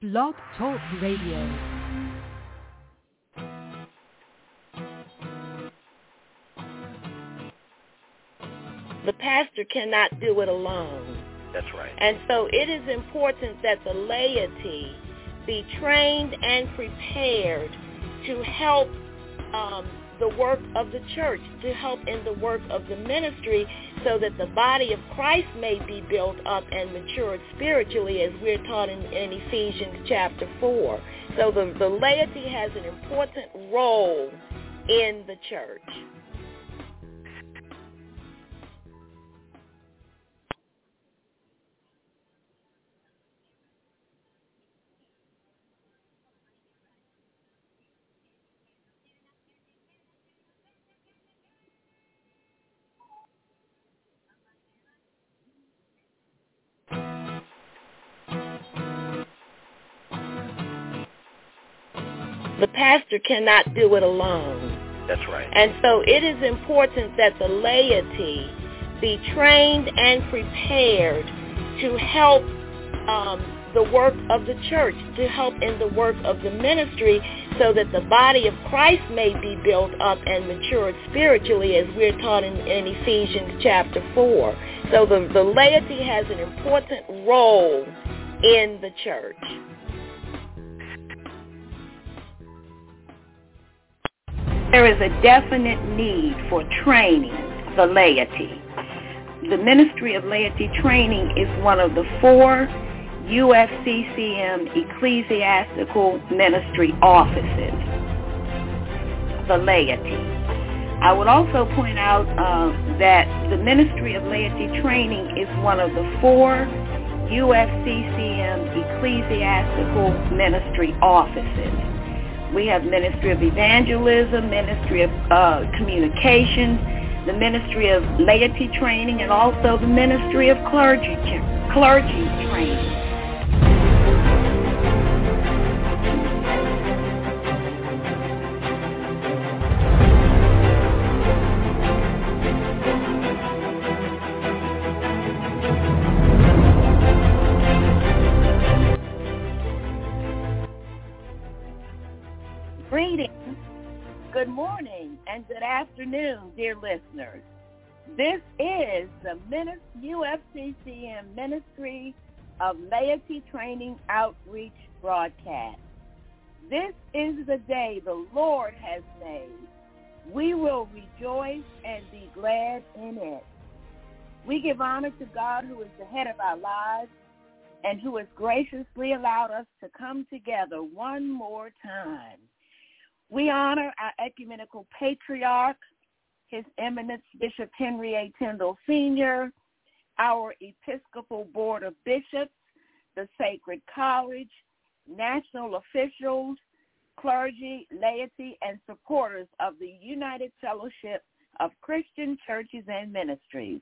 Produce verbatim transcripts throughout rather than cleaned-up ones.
Blog Talk Radio. The pastor cannot do it alone. That's right. And so it is important that the laity be trained and prepared to help um, the work of the church, to help in the work of the ministry, so that the body of Christ may be built up and matured spiritually, as we're taught in, in Ephesians chapter four. So the, the laity has an important role in the church. The pastor cannot do it alone. That's right. And so it is important that the laity be trained and prepared to help um, the work of the church, to help in the work of the ministry, so that the body of Christ may be built up and matured spiritually, as we're taught in, in Ephesians chapter four. So the, the laity has an important role in the church. There is a definite need for training the laity. The Ministry of Laity Training is one of the four U F C C M ecclesiastical ministry offices, the laity. I would also point out uh, that the Ministry of Laity Training is one of the four U F C C M ecclesiastical ministry offices. We have Ministry of Evangelism, Ministry of uh, Communications, the Ministry of Laity Training, and also the Ministry of Clergy, clergy Training. Greetings, good morning, and good afternoon, dear listeners. This is the U F C C M Ministry of Laity Training Outreach broadcast. This is the day the Lord has made. We will rejoice and be glad in it. We give honor to God, who is the head of our lives and who has graciously allowed us to come together one more time. We honor our ecumenical patriarch, His Eminence Bishop Henry A. Tyndall Senior, our Episcopal Board of Bishops, the Sacred College, national officials, clergy, laity, and supporters of the United Fellowship of Christian Churches and Ministries.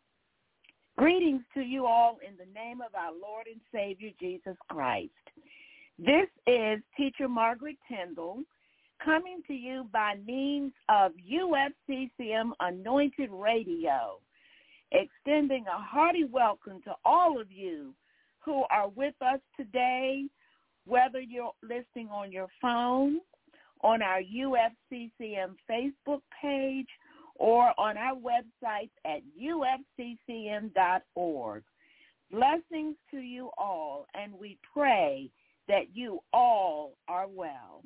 Greetings to you all in the name of our Lord and Savior, Jesus Christ. This is Teacher Margaret Tyndall, coming to you by means of U F C C M Anointed Radio, extending a hearty welcome to all of you who are with us today, whether you're listening on your phone, on our U F C C M Facebook page, or on our website at U F C C M dot org. Blessings to you all, and we pray that you all are well.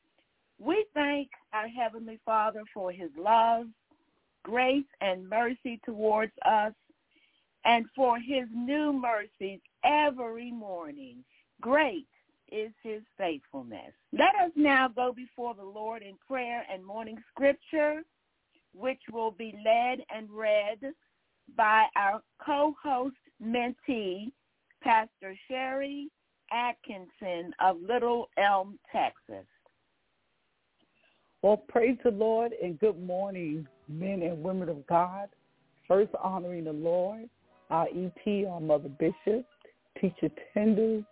We thank our Heavenly Father for His love, grace, and mercy towards us, and for His new mercies every morning. Great is His faithfulness. Let us now go before the Lord in prayer and morning scripture, which will be led and read by our co-host mentee, Pastor Sherry Atkinson of Little Elm, Texas. Well, praise the Lord and good morning, men and women of God. First, honoring the Lord, our E P, our Mother Bishop, Teacher Tyndall.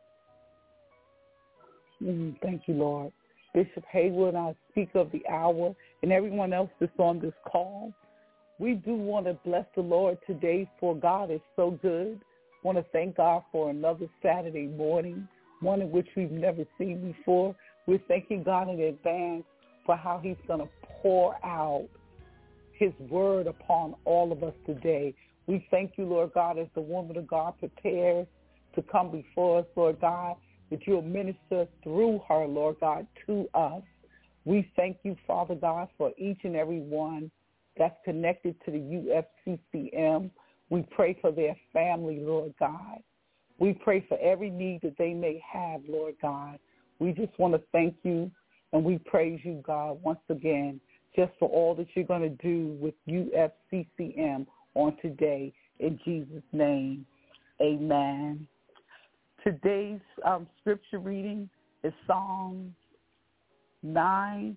Mm, thank you, Lord. Bishop Haywood, our speaker of the hour, and everyone else that's on this call. We do want to bless the Lord today, for God is so good. Want to thank God for another Saturday morning. one in which we've never seen before. We're thanking God in advance for how he's going to pour out his word upon all of us today. We thank you, Lord God, as the woman of God prepares to come before us, Lord God, that you'll minister through her, Lord God, to us. We thank you, Father God, for each and every one that's connected to the U F C C M. We pray for their family, Lord God. We pray for every need that they may have, Lord God. We just want to thank you and we praise you, God, once again, just for all that you're going to do with U F C C M on today. In Jesus' name, amen. Today's um, scripture reading is Psalm nine,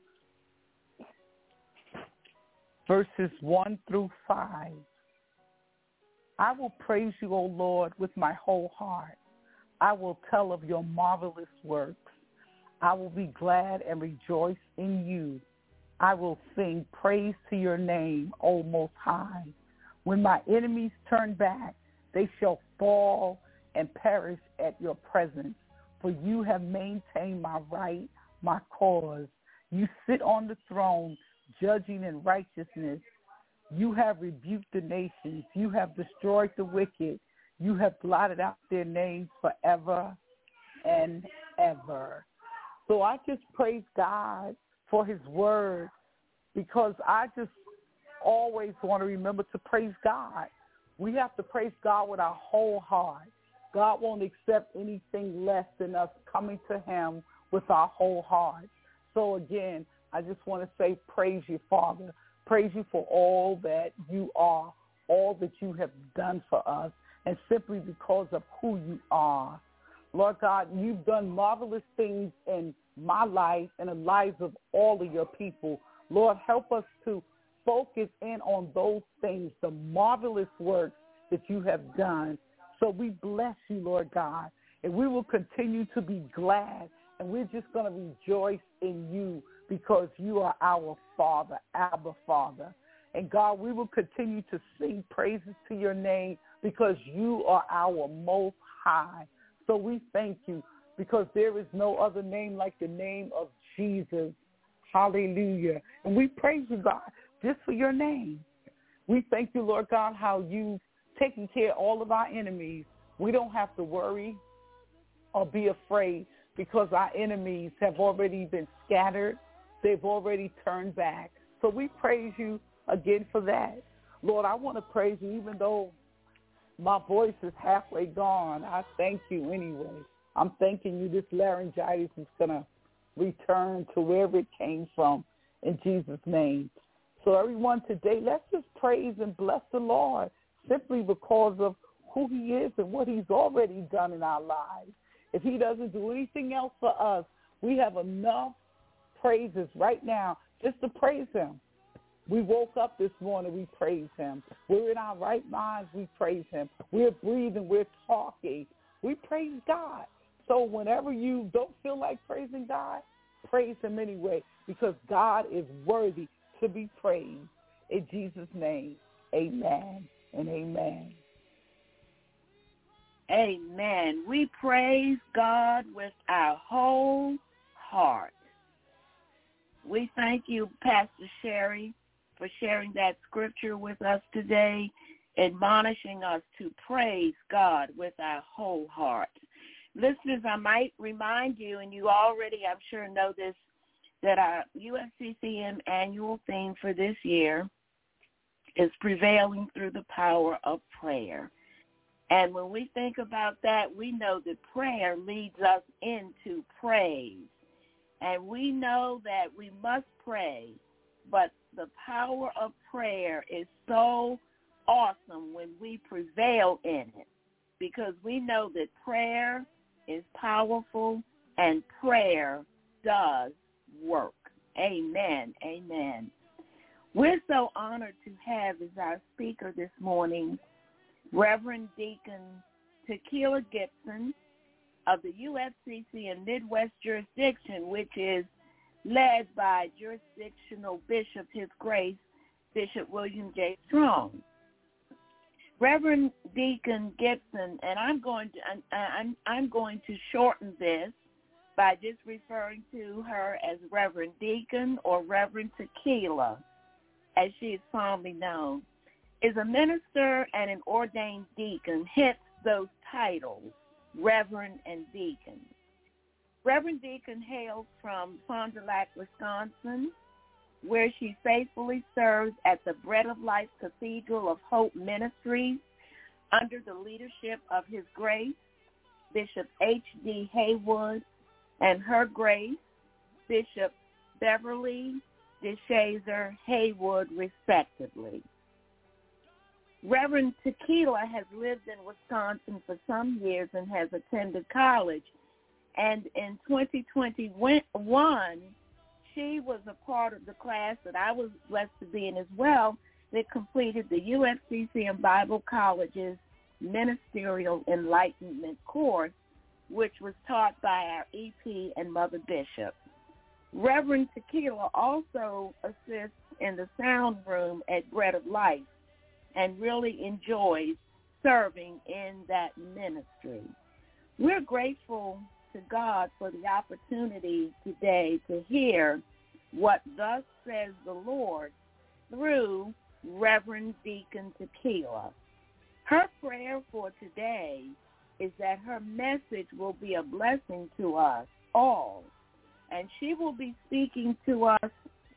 verses one through five. I will praise you, O Lord, with my whole heart. I will tell of your marvelous works. I will be glad and rejoice in you. I will sing praise to your name, O Most High. When my enemies turn back, they shall fall and perish at your presence. For you have maintained my right, my cause. You sit on the throne, judging in righteousness. You have rebuked the nations. You have destroyed the wicked. You have blotted out their names forever and ever. So I just praise God for his word, because I just always want to remember to praise God. We have to praise God with our whole heart. God won't accept anything less than us coming to him with our whole heart. So again, I just want to say praise you, Father. Praise you for all that you are, all that you have done for us, and simply because of who you are. Lord God, you've done marvelous things in my life and the lives of all of your people. Lord, help us to focus in on those things, the marvelous works that you have done. So we bless you, Lord God, and we will continue to be glad, and we're just going to rejoice in you because you are our Father, Abba Father. And God, we will continue to sing praises to your name because you are our Most High. So we thank you because there is no other name like the name of Jesus. Hallelujah. And we praise you, God, just for your name. We thank you, Lord God, how you've taken care of all of our enemies. We don't have to worry or be afraid because our enemies have already been scattered. They've already turned back. So we praise you again for that. Lord, I want to praise you even though my voice is halfway gone. I thank you anyway. I'm thanking you this laryngitis is going to return to wherever it came from in Jesus' name. So everyone today, let's just praise and bless the Lord simply because of who he is and what he's already done in our lives. If he doesn't do anything else for us, we have enough praises right now just to praise him. We woke up this morning, we praise him. We're in our right minds, we praise him. We're breathing, we're talking. We praise God. So whenever you don't feel like praising God, praise him anyway, because God is worthy to be praised. In Jesus' name, amen and amen. Amen. We praise God with our whole heart. We thank you, Pastor Sherry, for sharing that scripture with us today, admonishing us to praise God with our whole heart. Listeners, I might remind you, and you already, I'm sure, know this, that our U F C C M annual theme for this year is prevailing through the power of prayer. And when we think about that, we know that prayer leads us into praise. And we know that we must pray, but the power of prayer is so awesome when we prevail in it, because we know that prayer is powerful and prayer does work. Amen. Amen. We're so honored to have as our speaker this morning Reverend Deacon Tequila Gibson of the U F C C M Midwest jurisdiction, which is led by jurisdictional Bishop, His Grace, Bishop William J. Strong. Reverend Deacon Gibson, and I'm going to I'm I'm going to shorten this by just referring to her as Reverend Deacon or Reverend Tequila, as she is fondly known, is a minister and an ordained deacon, hence those titles, Reverend and Deacon. Reverend Deacon hails from Fond du Lac, Wisconsin, where she faithfully serves at the Bread of Life Cathedral of Hope Ministries under the leadership of His Grace, Bishop H D Haywood, and Her Grace, Bishop Beverly DeShazer Haywood, respectively. Reverend Tequila has lived in Wisconsin for some years and has attended college. And in twenty twenty-one, she was a part of the class that I was blessed to be in as well that completed the U F C C M Bible College's Ministerial Enlightenment course, which was taught by our E P and Mother Bishop. Reverend Tequila also assists in the sound room at Bread of Life and really enjoys serving in that ministry. We're grateful to God for the opportunity today to hear what thus says the Lord through Reverend Deacon Tequila. Her prayer for today is that her message will be a blessing to us all, and she will be speaking to us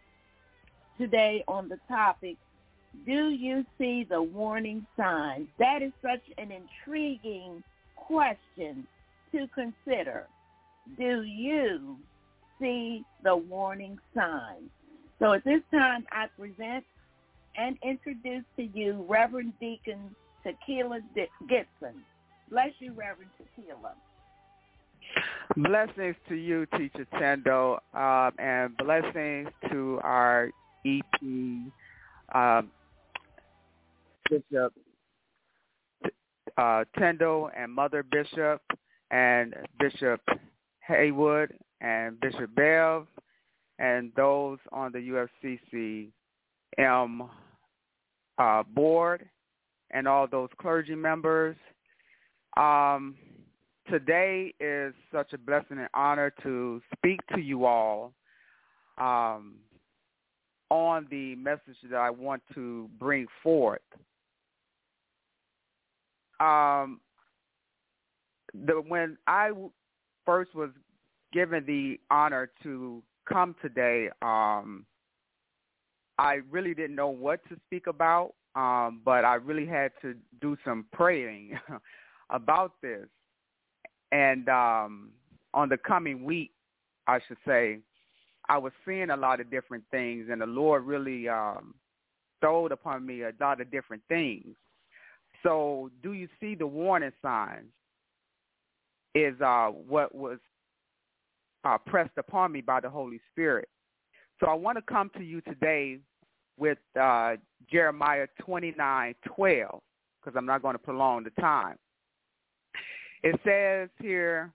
today on the topic, do you see the warning signs? That is such an intriguing question to consider. Do you see the warning signs? So at this time, I present and introduce to you Reverend Deacon Tequila Gibson. Bless you, Reverend Tequila. Blessings to you, Teacher Tendo, um, and blessings to our E P um, Bishop uh, Tendo and Mother Bishop and Bishop Haywood and Bishop Bev and those on the U F C C M uh, board and all those clergy members. Um, today is such a blessing and honor to speak to you all um, on the message that I want to bring forth. Um, the, when I first was given the honor to come today, um, I really didn't know what to speak about, um, but I really had to do some praying about this. And um, on the coming week, I should say, I was seeing a lot of different things, and the Lord really um, bestowed upon me a lot of different things. So do you see the warning signs is uh, what was uh, pressed upon me by the Holy Spirit. So I want to come to you today with uh, Jeremiah twenty-nine twelve, because I'm not going to prolong the time. It says here,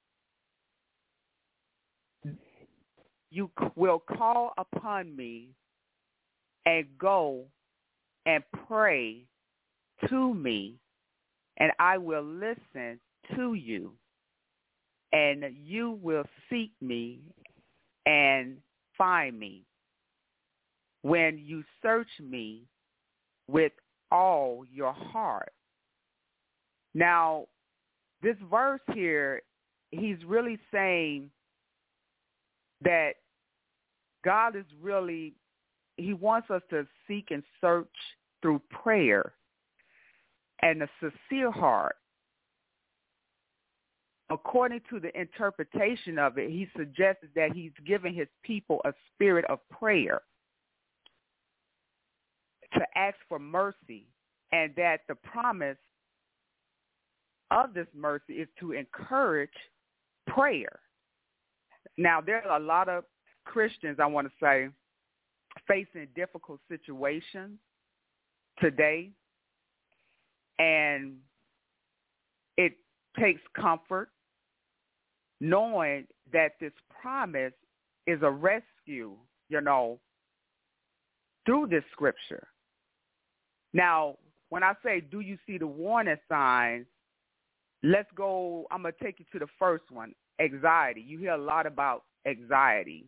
you will call upon me and go and pray to me, and I will listen to you, and you will seek me and find me when you search me with all your heart. Now, this verse here, he's really saying that God is really, he wants us to seek and search through prayer and a sincere heart. According to the interpretation of it, he suggests that he's giving his people a spirit of prayer to ask for mercy, and that the promise of this mercy is to encourage prayer. Now, there are a lot of Christians, I want to say, facing difficult situations today, and it takes comfort knowing that this promise is a rescue, you know, through this scripture. Now, when I say, do you see the warning signs, let's go, I'm going to take you to the first one, anxiety. You hear a lot about anxiety.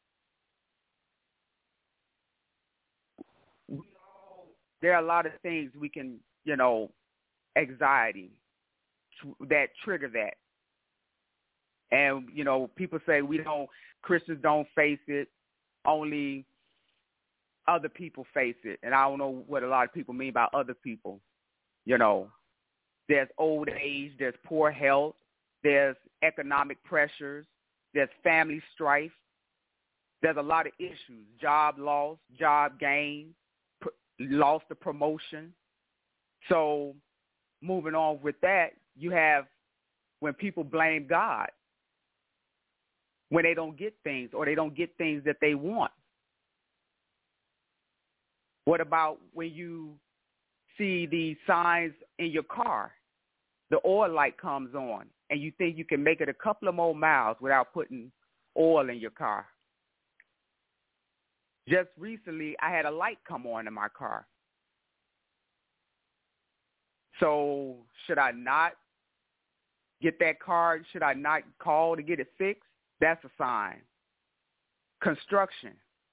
There are a lot of things we can, you know, anxiety that trigger that. And, you know, people say we don't, Christians don't face it, only other people face it. And I don't know what a lot of people mean by other people. You know, there's old age, there's poor health, there's economic pressures, there's family strife. There's a lot of issues, job loss, job gain, pr- loss of promotion. So moving on with that, you have when people blame God when they don't get things or they don't get things that they want. What about when you see the signs in your car? The oil light comes on, and you think you can make it a couple of more miles without putting oil in your car. Just recently, I had a light come on in my car. So should I not get that car? Should I not call to get it fixed? That's a sign. Construction.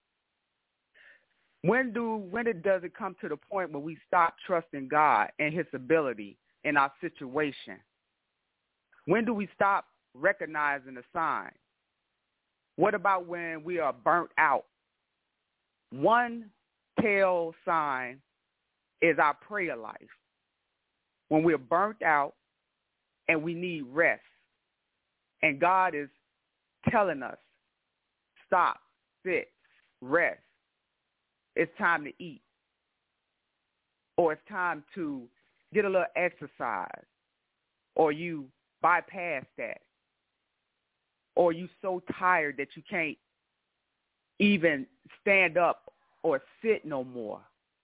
When do when it does it come to the point where we stop trusting God and his ability in our situation? When do we stop recognizing the sign? What about when we are burnt out? One tell sign is our prayer life. When we're burnt out and we need rest. And God is telling us, stop, sit, rest. It's time to eat. Or it's time to get a little exercise. Or you bypass that. Or you so tired that you can't even stand up or sit no more.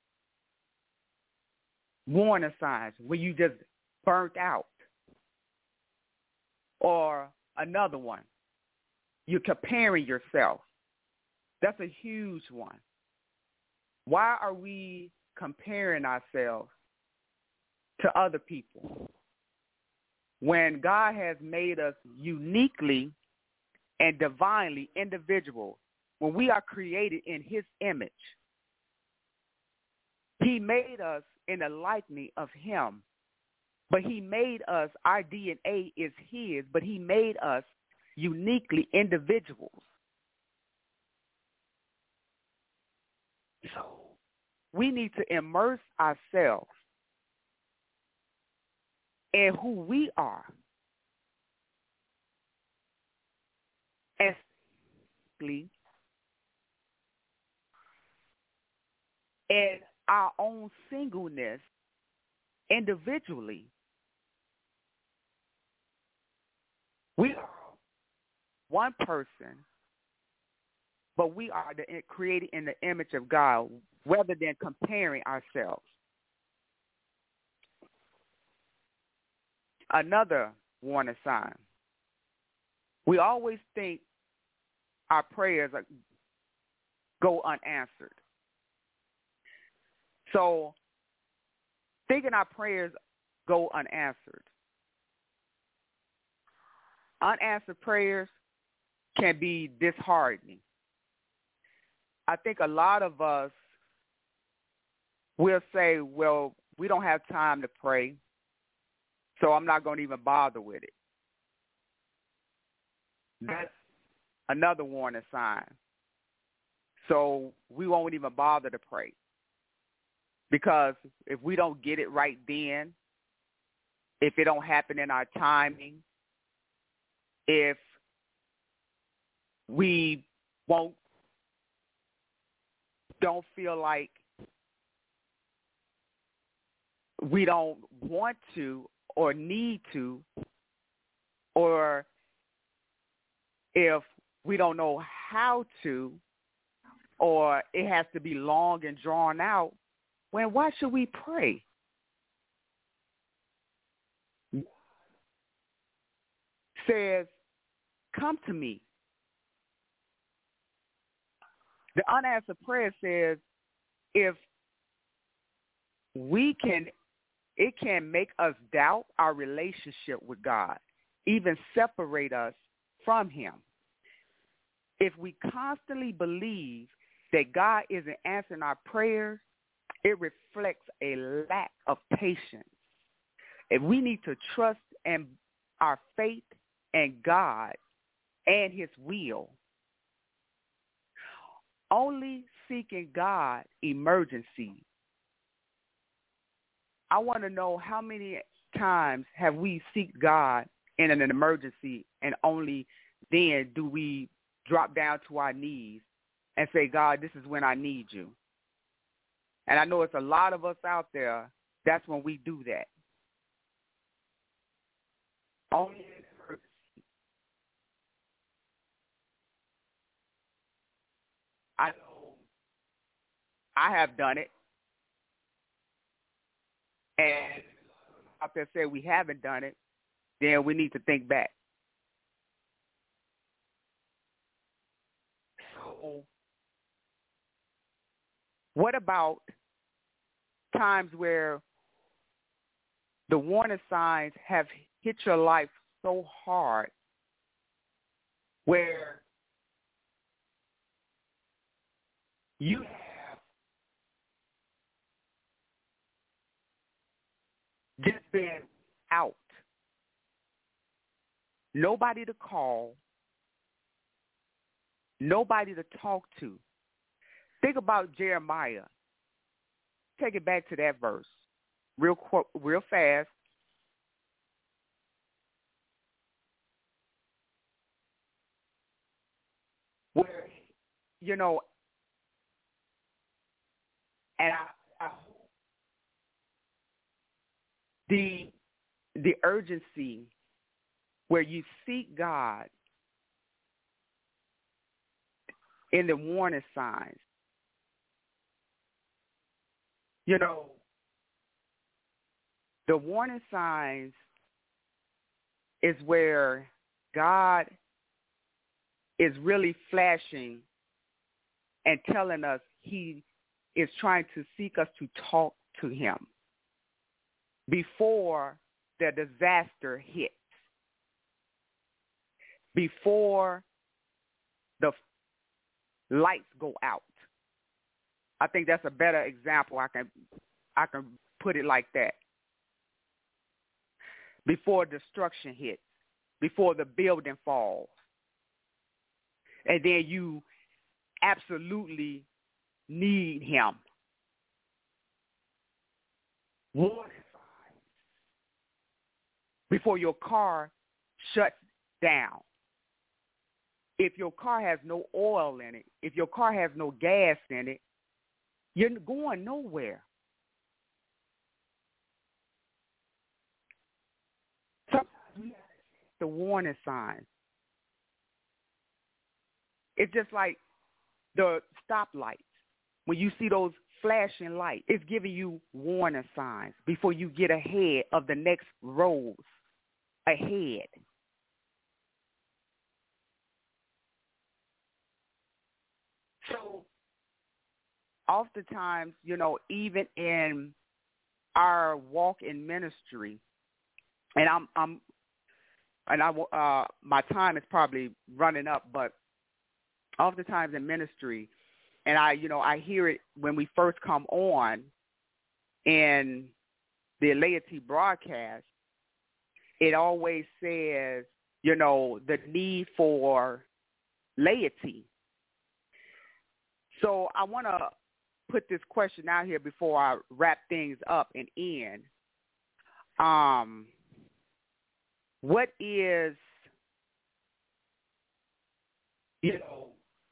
Warning signs when you just burnt out. Or another one, you're comparing yourself. That's a huge one. Why are we comparing ourselves to other people when God has made us uniquely and divinely individual? When we are created in his image, he made us in the likeness of him, but he made us, our D N A is his, but he made us uniquely individuals. So we need to immerse ourselves in who we are. And in our own singleness individually. We are one person, but we are the, created in the image of God rather than comparing ourselves. Another warning sign. We always think our prayers are, go unanswered. So thinking our prayers go unanswered. Unanswered prayers can be disheartening. I think a lot of us will say, well, we don't have time to pray, so I'm not going to even bother with it. That's another warning sign. So we won't even bother to pray. Because if we don't get it right then, if it don't happen in our timing, if we won't, don't feel like we don't want to or need to, or if we don't know how to, or it has to be long and drawn out, well, why should we pray? Says, come to me. The unanswered prayer says, if we can, it can make us doubt our relationship with God, even separate us from him. If we constantly believe that God isn't answering our prayers, it reflects a lack of patience. If we need to trust in our faith in God and his will, only seeking God emergencies. I want to know how many times have we seek God in an emergency, and only then do we drop down to our knees and say, God, this is when I need you. And I know it's a lot of us out there, that's when we do that. Only in emergency. I know I have done it. And out there say we haven't done it, then we need to think back. So what about times where the warning signs have hit your life so hard where you have just been out, nobody to call, nobody to talk to? Think about Jeremiah. Take it back to that verse real real fast. Where, you know, and I, I, the the urgency where you seek God in the warning signs. You know, the warning signs is where God is really flashing and telling us he is trying to seek us to talk to him before the disaster hits, before the lights go out. I think that's a better example. I can I can put it like that. Before destruction hits, before the building falls, and then you absolutely need him. Warning signs. Before your car shuts down. If your car has no oil in it, if your car has no gas in it, you're going nowhere. Sometimes we have the warning signs. It's just like the stoplights. When you see those flashing lights, it's giving you warning signs before you get ahead of the next roads ahead. So oftentimes, you know, even in our walk in ministry, and I'm, I'm, and I, uh, my time is probably running up, but oftentimes in ministry, and I, you know, I hear it when we first come on in the laity broadcast, it always says, you know, the need for laity. So I want to put this question out here before I wrap things up and end. Um, what is, you know,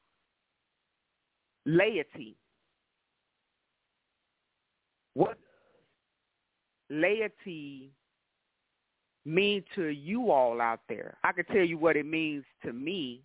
laity? What laity mean to you all out there? I can tell you what it means to me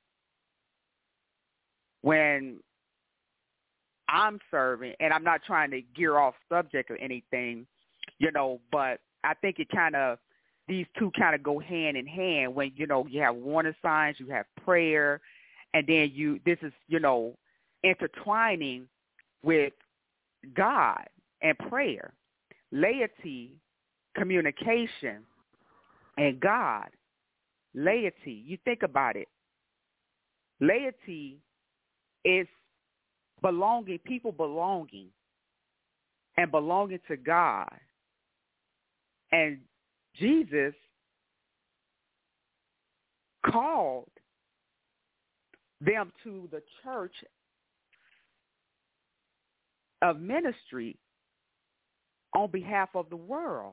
when I'm serving, and I'm not trying to gear off subject or anything, you know, but I think it kind of, these two kind of go hand in hand when, you know, you have warning signs, you have prayer, and then you, this is, you know, intertwining with God and prayer. laity, communication, and God. Laity, you think about it. Laity is belonging, people belonging and belonging to God. And Jesus called them to the church of ministry on behalf of the world.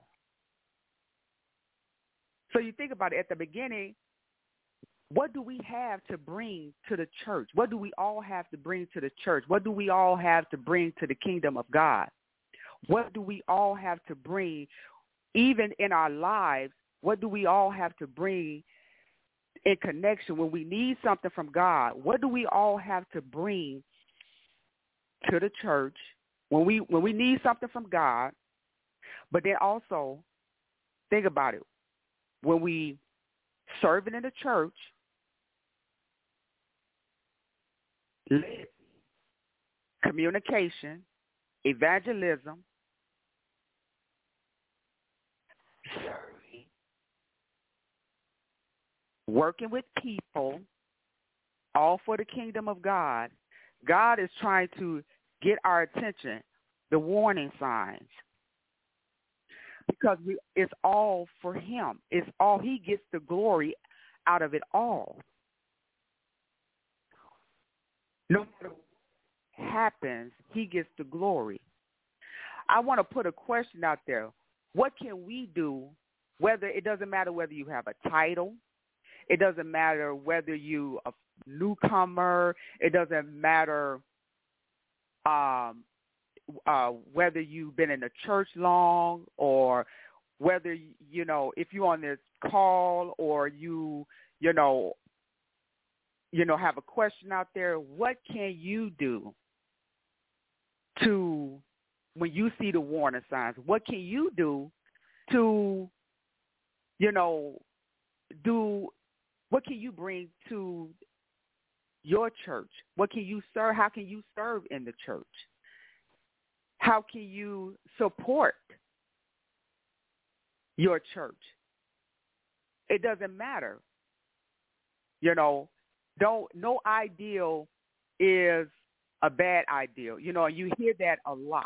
So you think about it, at the beginning, what do we have to bring to the church? What do we all have to bring to the church? What do we all have to bring to the kingdom of God? What do we all have to bring, even in our lives, what do we all have to bring in connection when we need something from God? What do we all have to bring to the church when we when we need something from God? But then also, think about it. When we serving in the church, communication, evangelism, serving, working with people, all for the kingdom of God. God is trying to get our attention, the warning signs. Because we, it's all for him. It's all, he gets the glory out of it all. No matter what happens, he gets the glory. I want to put a question out there. What can we do, whether it doesn't matter whether you have a title, it doesn't matter whether you a newcomer, it doesn't matter um, Uh, whether you've been in the church long, or whether, you know, if you're on this call, or you, you know, you know, have a question out there, what can you do to, when you see the warning signs, what can you do to, you know, do, what can you bring to your church? What can you serve? How can you serve in the church? How can you support your church? It doesn't matter. You know, don't, no ideal is a bad ideal. You know, you hear that a lot.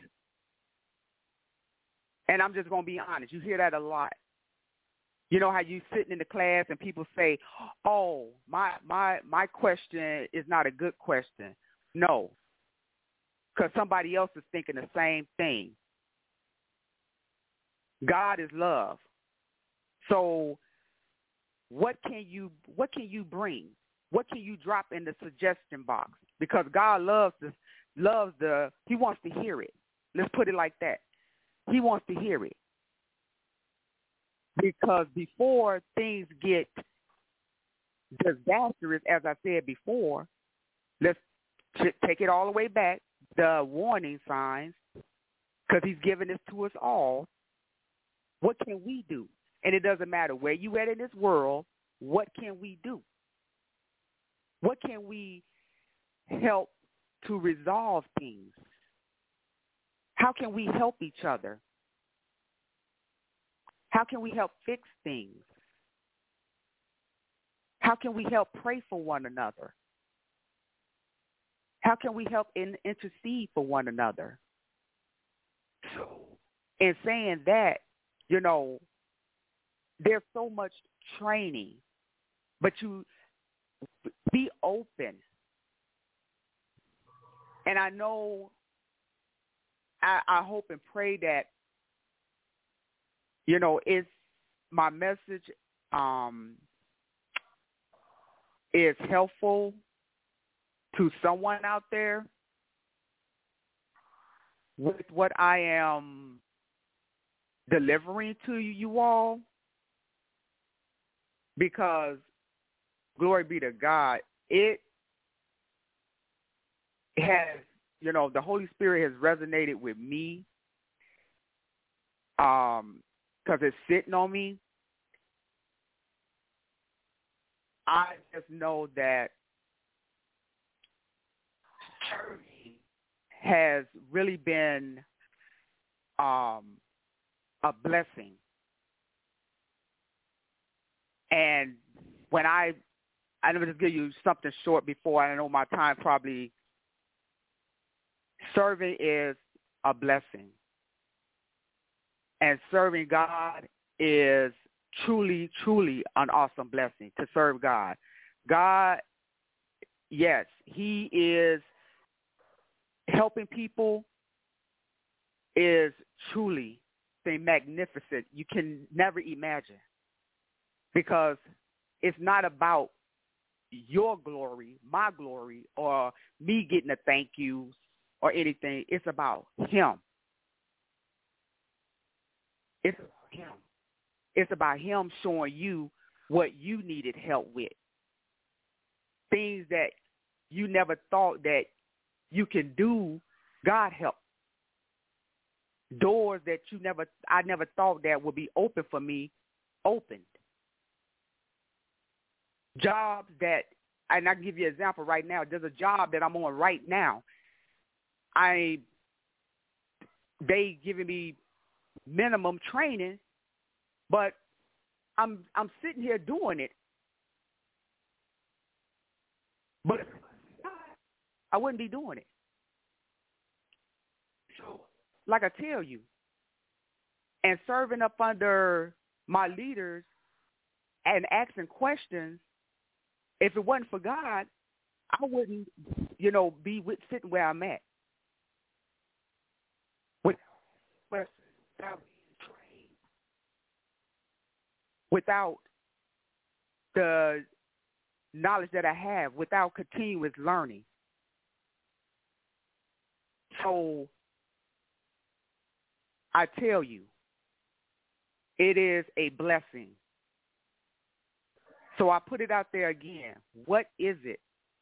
And I'm just going to be honest. You hear that a lot. You know how you sitting in the class and people say, oh, my my my question is not a good question. No. Because somebody else is thinking the same thing. God is love. So what can you what can you bring? What can you drop in the suggestion box? Because God loves the loves the he wants to hear it. Let's put it like that. He wants to hear it. Because before things get disastrous, as I said before, let's take it all the way back. The warning signs, because he's given this to us all. What can we do? And it doesn't matter where you at in this world, what can we do? What can we help to resolve things? How can we help each other? How can we help fix things? How can we help pray for one another? How can we help in, intercede for one another? So, in saying that, you know, there's so much training, but you be open. And I know, I, I hope and pray that, you know, it's my message um, is helpful to someone out there with what I am delivering to you all, because glory be to God, it has, you know, the Holy Spirit has resonated with me um, because it's sitting on me. I just know that church has really been um, a blessing. And when I, I'm going to just give you something short before I know my time probably, serving is a blessing. And serving God is truly, truly an awesome blessing to serve God. God, yes, he is helping people is truly thing magnificent. You can never imagine, because it's not about your glory, my glory, or me getting a thank you or anything. It's about him. It's about him. It's about him showing you what you needed help with. Things that you never thought that you can do, God help. Doors that you never, I never thought that would be open for me, opened. Jobs that, and I'll give you an example right now. There's a job that I'm on right now. I, they giving me minimum training, but I'm I'm sitting here doing it. But I wouldn't be doing it. So, like I tell you, and serving up under my leaders and asking questions, if it wasn't for God, I wouldn't, you know, be with, sitting where I'm at. Without, without the knowledge that I have, without continuous learning. So I tell you, it is a blessing. So I put it out there again. What is it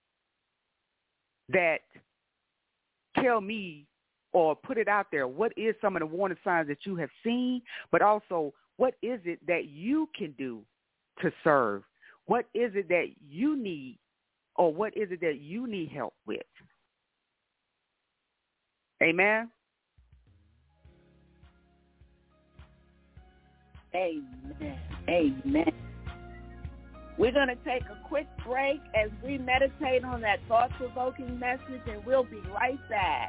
that, tell me, or put it out there, what is some of the warning signs that you have seen, but also what is it that you can do to serve? What is it that you need, or what is it that you need help with? Amen? Amen. Amen. We're going to take a quick break as we meditate on that thought-provoking message, and we'll be right back.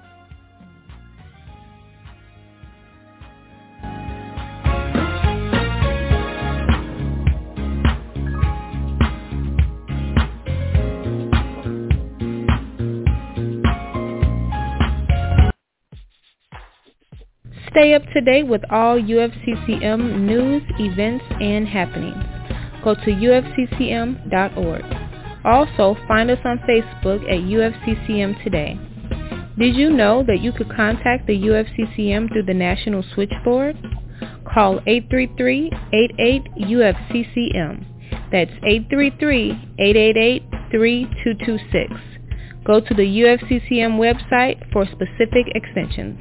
Stay up to date with all U F C C M news, events, and happenings. Go to U F C C M dot org. Also, find us on Facebook at U F C C M Today. Did you know that you could contact the U F C C M through the National Switchboard? Call eight three three, eight eight, U F C C M. That's eight three three, eight eight eight, three two two six. Go to the U F C C M website for specific extensions.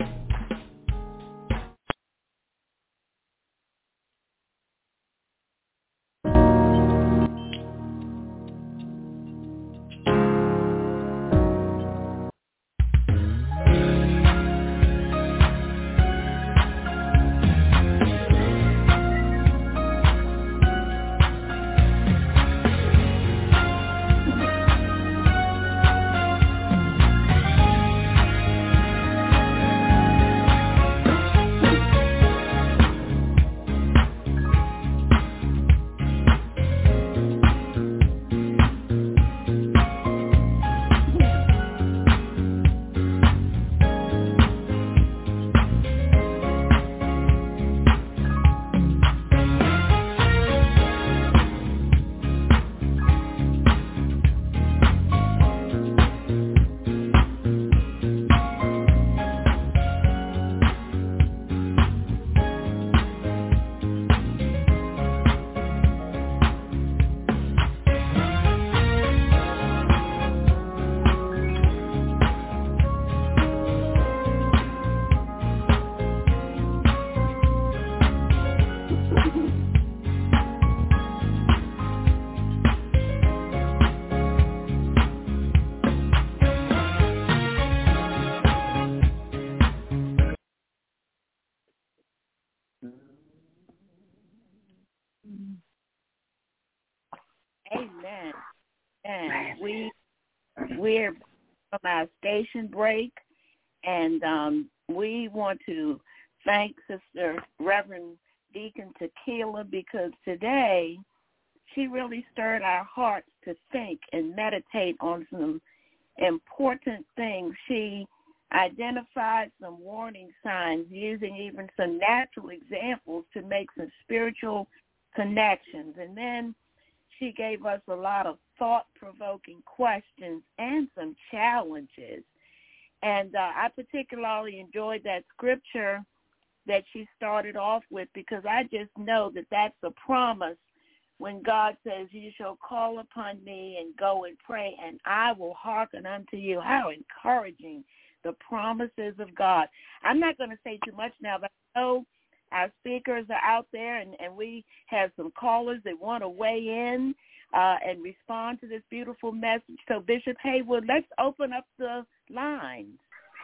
We're from our station break, and um, we want to thank Sister Reverend Deacon Tequila because today she really stirred our hearts to think and meditate on some important things. She identified some warning signs using even some natural examples to make some spiritual connections. And then she gave us a lot of thought-provoking questions and some challenges. And uh, I particularly enjoyed that scripture that she started off with because I just know that that's a promise when God says, you shall call upon me and go and pray, and I will hearken unto you. How encouraging the promises of God. I'm not going to say too much now, but I know our speakers are out there, and, and we have some callers that want to weigh in uh, and respond to this beautiful message. So, Bishop Haywood, let's open up the lines.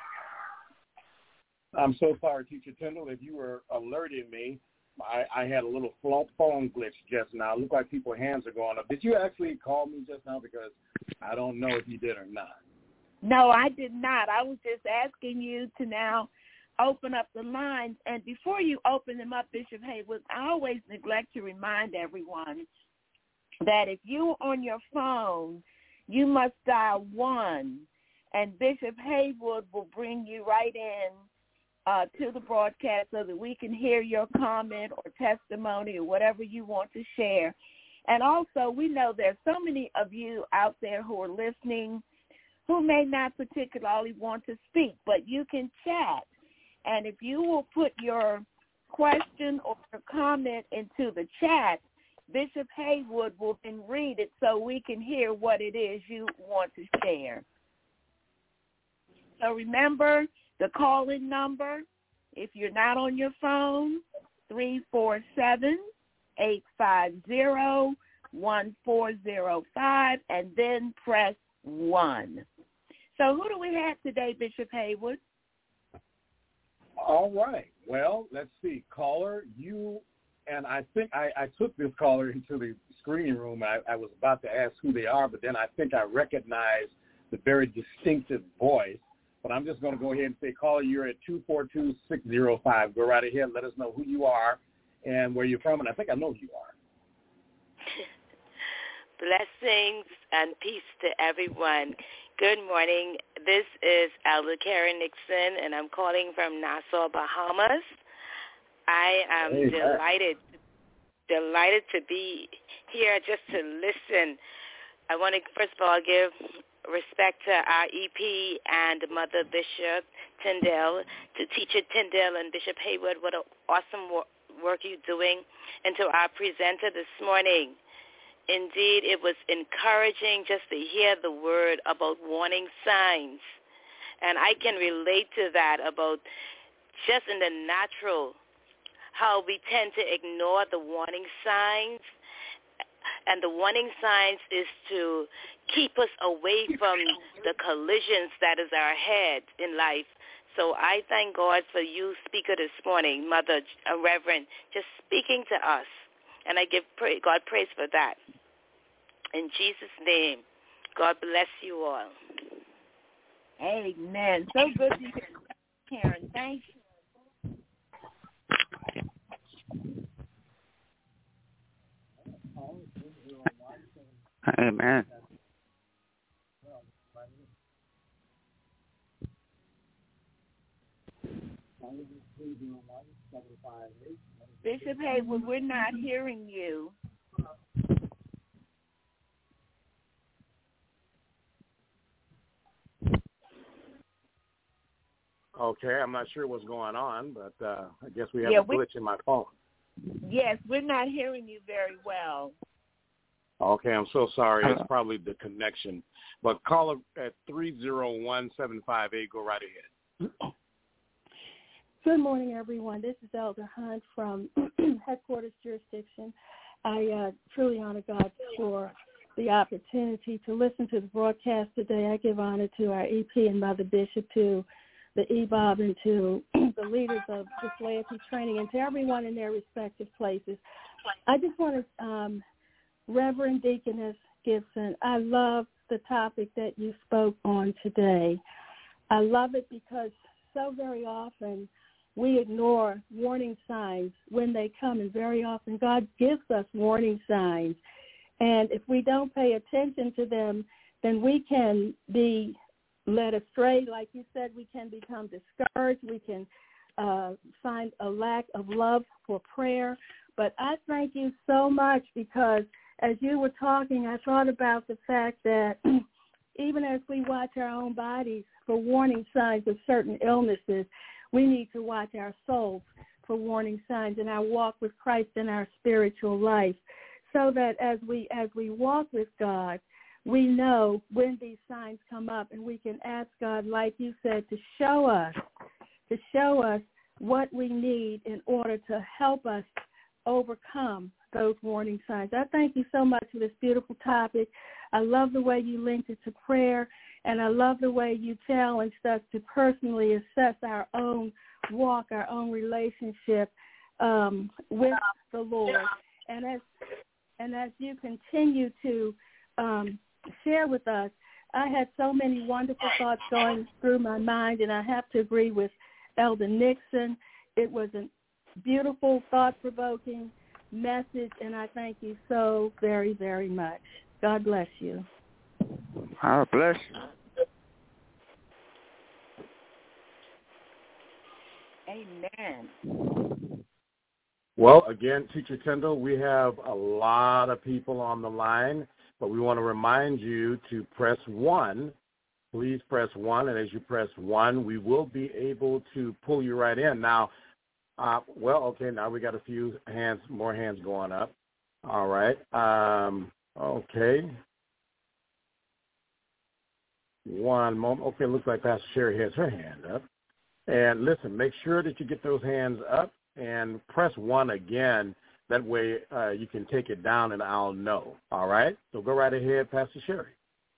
I'm so sorry, Teacher Tyndall, if you were alerting me. I, I had a little phone glitch just now. It looked like people's hands are going up. Did you actually call me just now? Because I don't know if you did or not. No, I did not. I was just asking you to now open up the lines. And before you open them up, Bishop Haywood, I always neglect to remind everyone that if you're on your phone, you must dial one, and Bishop Haywood will bring you right in Uh, to the broadcast so that we can hear your comment or testimony or whatever you want to share. And also, we know there's so many of you out there who are listening who may not particularly want to speak, but you can chat. And if you will put your question or your comment into the chat, Bishop Haywood will then read it so we can hear what it is you want to share. So remember, the call-in number, if you're not on your phone, three four seven, eight five zero, one four zero five, and then press one. So who do we have today, Bishop Haywood? All right. Well, let's see. Caller, you, and I think I, I took this caller into the screening room. I, I was about to ask who they are, but then I think I recognized the very distinctive voice. But I'm just going to go ahead and say, caller, you're at two four two, six zero five. Go right ahead. Let us know who you are and where you're from. And I think I know who you are. Blessings and peace to everyone. Good morning. This is Elder Karen Nixon, and I'm calling from Nassau, Bahamas. I am hey, delighted, delighted to be here just to listen. I want to, first of all, give respect to our E P and Mother Bishop Tyndale, to Teacher Tyndale and Bishop Haywood. What an awesome work you're doing. And to our presenter this morning. Indeed, it was encouraging just to hear the word about warning signs. And I can relate to that about just in the natural, how we tend to ignore the warning signs. And the warning signs is to keep us away from the collisions that is our head in life. So I thank God for you, speaker, this morning, Mother uh, Reverend, just speaking to us. And I give pray, God praise for that. In Jesus' name, God bless you all. Amen. So good to hear you, Karen. Thank you. Amen. Bishop Haywood, we're not hearing you. Okay, I'm not sure what's going on, but uh, I guess we have yeah, a glitch we, in my phone. Yes, we're not hearing you very well. Okay, I'm so sorry. It's probably the connection. But call at three zero one, seven five eight. Go right ahead. Good morning, everyone. This is Elder Hunt from Headquarters Jurisdiction. I uh, truly honor God for the opportunity to listen to the broadcast today. I give honor to our E P and Mother Bishop, to the E B O B, and to the leaders of this laity training, and to everyone in their respective places. I just want to, um, Reverend Deaconess Gibson, I love the topic that you spoke on today. I love it because so very often we ignore warning signs when they come, and very often God gives us warning signs. And if we don't pay attention to them, then we can be led astray. Like you said, we can become discouraged. We can uh, find a lack of love for prayer. But I thank you so much because as you were talking, I thought about the fact that even as we watch our own bodies for warning signs of certain illnesses, we need to watch our souls for warning signs in our walk with Christ in our spiritual life, so that as we as we walk with God, we know when these signs come up, and we can ask God, like you said, to show us, to show us what we need in order to help us overcome those warning signs. I thank you so much for this beautiful topic. I love the way you linked it to prayer, and I love the way you challenged us to personally assess our own walk, our own relationship um, with the Lord. And as and as you continue to um, share with us, I had so many wonderful thoughts going through my mind, and I have to agree with Elder Nixon. It was a beautiful, thought-provoking message, and I thank you so very, very much. God bless you. God bless you. Amen. Well, again, Teacher Tyndall, we have a lot of people on the line, but we want to remind you to press one. Please press one, and as you press one, we will be able to pull you right in. Now, uh, well, okay, now we got a few hands, more hands going up. All right. Um, okay. One moment. Okay, looks like Pastor Sherry has her hand up. And listen, make sure that you get those hands up and press one again. That way uh, you can take it down and I'll know. All right? So go right ahead, Pastor Sherry.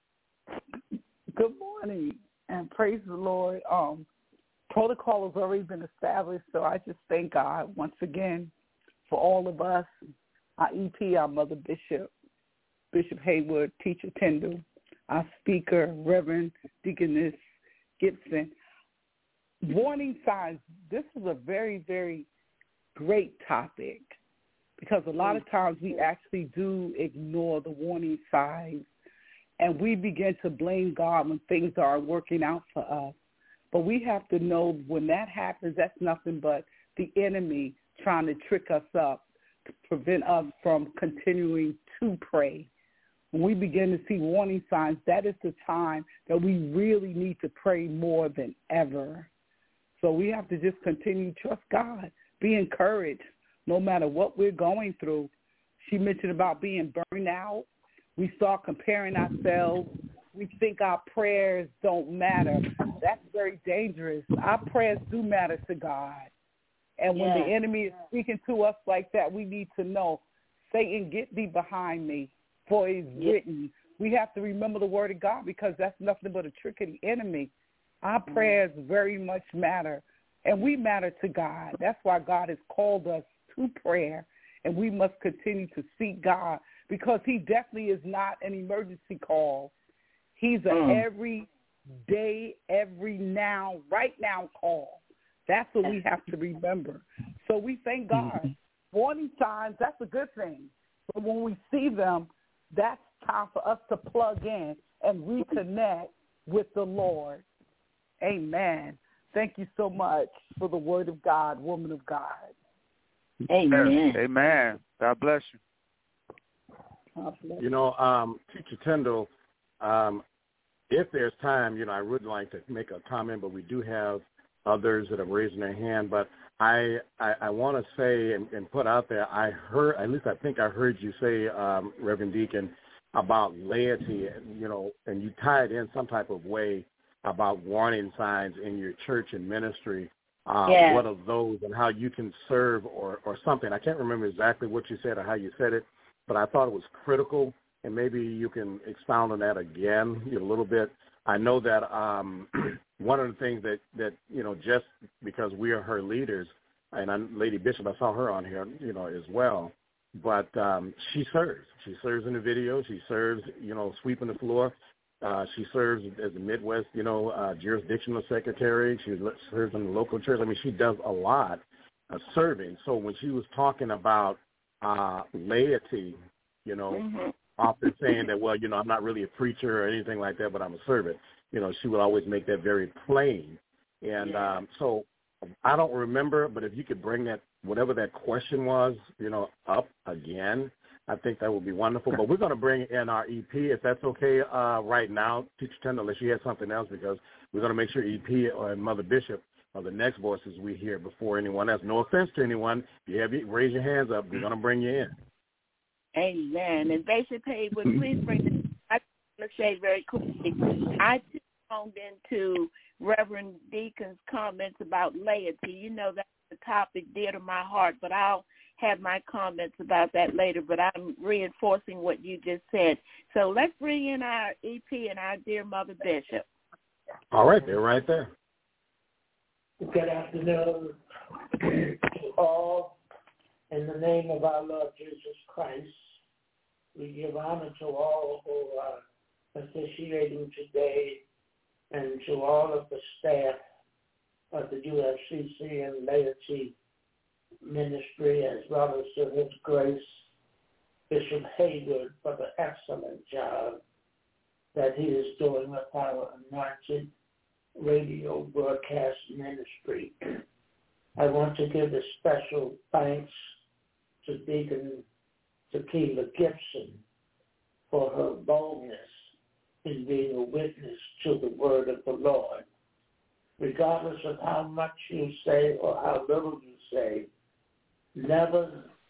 Good morning, and praise the Lord. Um, protocol has already been established, so I just thank God once again for all of us, our E P, our Mother Bishop, Bishop Haywood, Teacher Tyndall, our speaker, Reverend Deaconess Gibson. Warning signs, this is a very, very great topic because a lot of times we actually do ignore the warning signs, and we begin to blame God when things are working out for us. But we have to know when that happens, that's nothing but the enemy trying to trick us up to prevent us from continuing to pray. When we begin to see warning signs, that is the time that we really need to pray more than ever. So we have to just continue to trust God, be encouraged no matter what we're going through. She mentioned about being burned out. We start comparing ourselves. We think our prayers don't matter. That's very dangerous. Our prayers do matter to God. And when Yes. the enemy is speaking to us like that, we need to know, Satan, get thee behind me, for it is written. We have to remember the word of God because that's nothing but a trick of the enemy. Our prayers very much matter, and we matter to God. That's why God has called us to prayer, and we must continue to seek God because he definitely is not an emergency call. He's an Mm. every day, every now, right now call. That's what we have to remember. So we thank God. Mm-hmm. Warning signs, that's a good thing. But when we see them, that's time for us to plug in and reconnect with the Lord. Amen. Thank you so much for the word of God, woman of God. Amen. Amen. God bless you. God bless You know, um, Teacher Tyndall, um, if there's time, you know, I would like to make a comment, but we do have others that are raising their hand. But I I, I want to say and, and put out there, I heard, at least I think I heard you say, um, Reverend Deacon, about laity, you know, and you tied in some type of way about warning signs in your church and ministry. Uh, yes. What are those and how you can serve or, or something. I can't remember exactly what you said or how you said it, but I thought it was critical, and maybe you can expound on that again a little bit. I know that um, one of the things that, that, you know, just because we are her leaders, and I'm, Lady Bishop, I saw her on here, you know, as well, but um, she serves. She serves in the video. She serves, you know, sweeping the floor. Uh, she serves as the Midwest, you know, uh, jurisdictional secretary. She serves in the local church. I mean, she does a lot of serving. So when she was talking about uh, laity, you know, mm-hmm. often saying that, well, you know, I'm not really a preacher or anything like that, but I'm a servant. You know, she would always make that very plain. And yeah. um, so I don't remember, but if you could bring that, whatever that question was, you know, up again, I think that would be wonderful. But we're going to bring in our E P, if that's okay, uh, right now, Teacher Tenda, unless you had something else, because we're going to make sure E P and Mother Bishop are the next voices we hear before anyone else. No offense to anyone. If you have you, raise your hands up. We're going to bring you in. Amen. And Bishop Haywood, please bring this. I want to say very quickly, I too tuned into Reverend Deacon's comments about laity. You know, that's a topic dear to my heart, but I'll have my comments about that later, but I'm reinforcing what you just said. So let's bring in our E P and our dear Mother Bishop. All right, they're right there. Good afternoon to all. In the name of our Lord Jesus Christ, we give honor to all who are officiating today and to all of the staff of the U F C C and laity ministry, as well as to His Grace, Bishop Haywood, for the excellent job that he is doing with our anointed radio broadcast ministry. I want to give a special thanks to Deacon Tequila Gibson for her boldness in being a witness to the word of the Lord. Regardless of how much you say or how little you say, never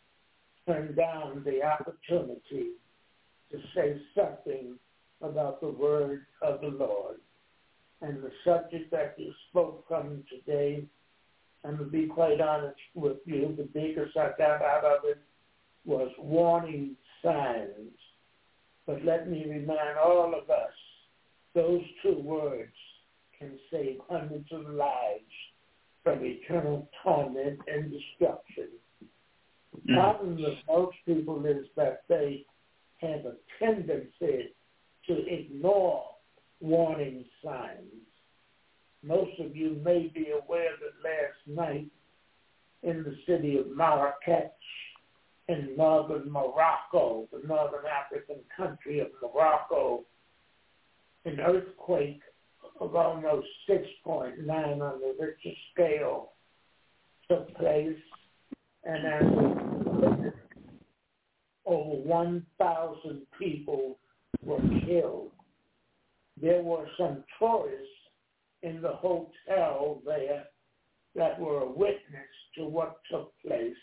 turn down the opportunity to say something about the word of the Lord. And the subject that you spoke from today, and to be quite honest with you, the biggest I got out of it was warning signs. But let me remind all of us, those two words can save hundreds of lives from eternal torment and destruction. The problem with most people is that they have a tendency to ignore warning signs. Most of you may be aware that last night in the city of Marrakech in northern Morocco, the northern African country of Morocco, an earthquake of almost six point nine on the Richter scale took place, and as over one thousand people were killed. There were some tourists in the hotel there that were a witness to what took place.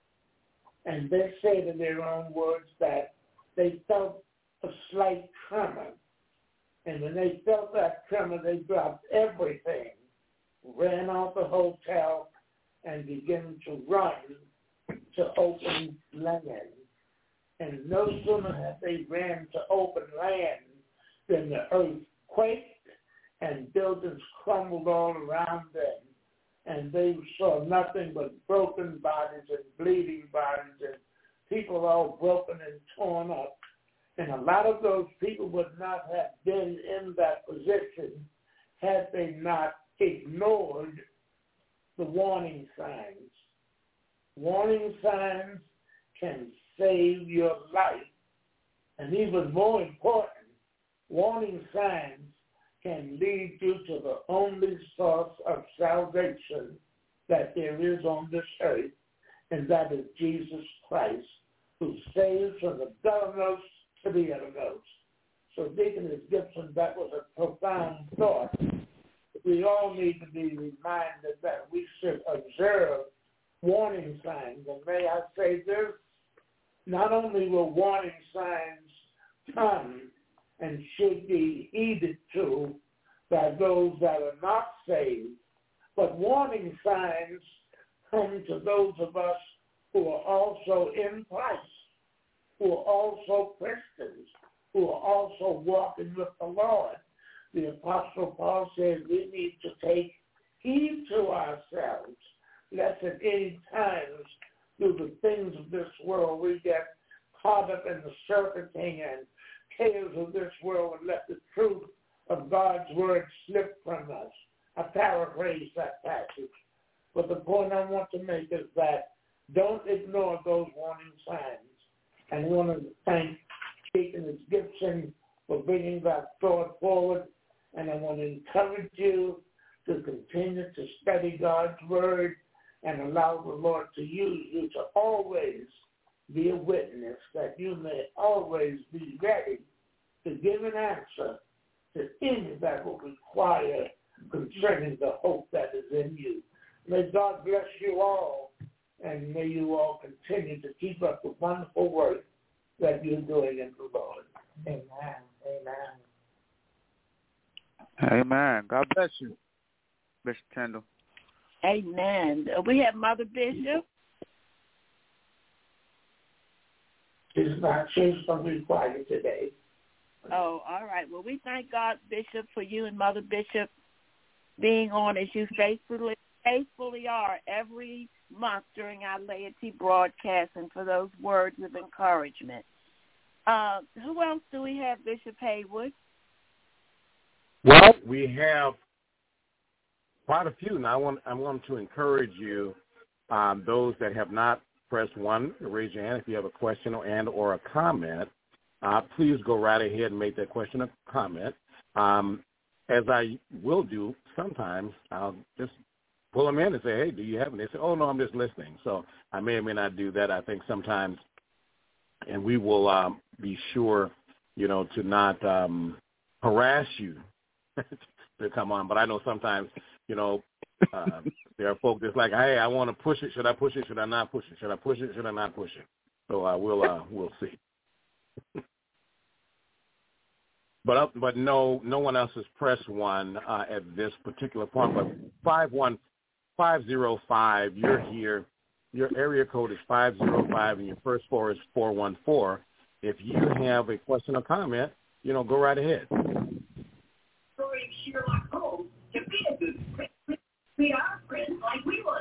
And they said in their own words that they felt a slight tremor. And when they felt that tremor, they dropped everything, ran out the hotel, and began to run to open land. And no sooner had they ran to open land than the earth quaked and buildings crumbled all around them. And they saw nothing but broken bodies and bleeding bodies and people all broken and torn up. And a lot of those people would not have been in that position had they not ignored the warning signs. Warning signs can save your life. And even more important, warning signs can lead you to the only source of salvation that there is on this earth, and that is Jesus Christ, who saves from the guttermost to the uttermost. So Deaconess Gibson, that was a profound thought. We all need to be reminded that we should observe warning signs. And may I say this, not only will warning signs come and should be heeded to by those that are not saved, but warning signs come to those of us who are also in Christ, who are also Christians, who are also walking with the Lord. The Apostle Paul says we need to take heed to ourselves, lest at any times through the things of this world we get caught up in the surfeiting and cares of this world and let the truth of God's word slip from us. I paraphrase that passage. But the point I want to make is that don't ignore those warning signs. And I want to thank Deaconess Gibson for bringing that thought forward. And I want to encourage you to continue to study God's word and allow the Lord to use you to always be a witness, that you may always be ready to give an answer to any that will require concerning the hope that is in you. May God bless you all, and may you all continue to keep up the wonderful work that you're doing in the Lord. Amen. Amen. Amen. God bless you, Bishop Tyndall. Amen. We have Mother Bishop. She's not. She's going to be quiet today. Oh, all right. Well, we thank God, Bishop, for you and Mother Bishop being on as you faithfully faithfully are every month during our laity broadcast, and for those words of encouragement. Uh, who else do we have, Bishop Haywood? Well, we have quite a few. Now, I want, I want to encourage you, um, those that have not pressed one, raise your hand if you have a question or, and or a comment. Uh, please go right ahead and make that question or comment. Um, as I will do sometimes, I'll just pull them in and say, hey, do you have it? They say, oh, no, I'm just listening. So I may or may not do that. I think sometimes, and we will um, be sure, you know, to not um, harass you to come on. But I know sometimes, you know, uh, there are folks that's like, hey, I want to push it. Should I push it? Should I not push it? Should I push it? Should I not push it? So uh, we'll uh, we'll see. But uh, but no no one else has pressed one uh, at this particular point. But five one five zero five, you're here. Your area code is five zero five, and your first four is four one four. If you have a question or comment, you know, go right ahead. Sherlock Holmes to be a good friend. We are friends like we would.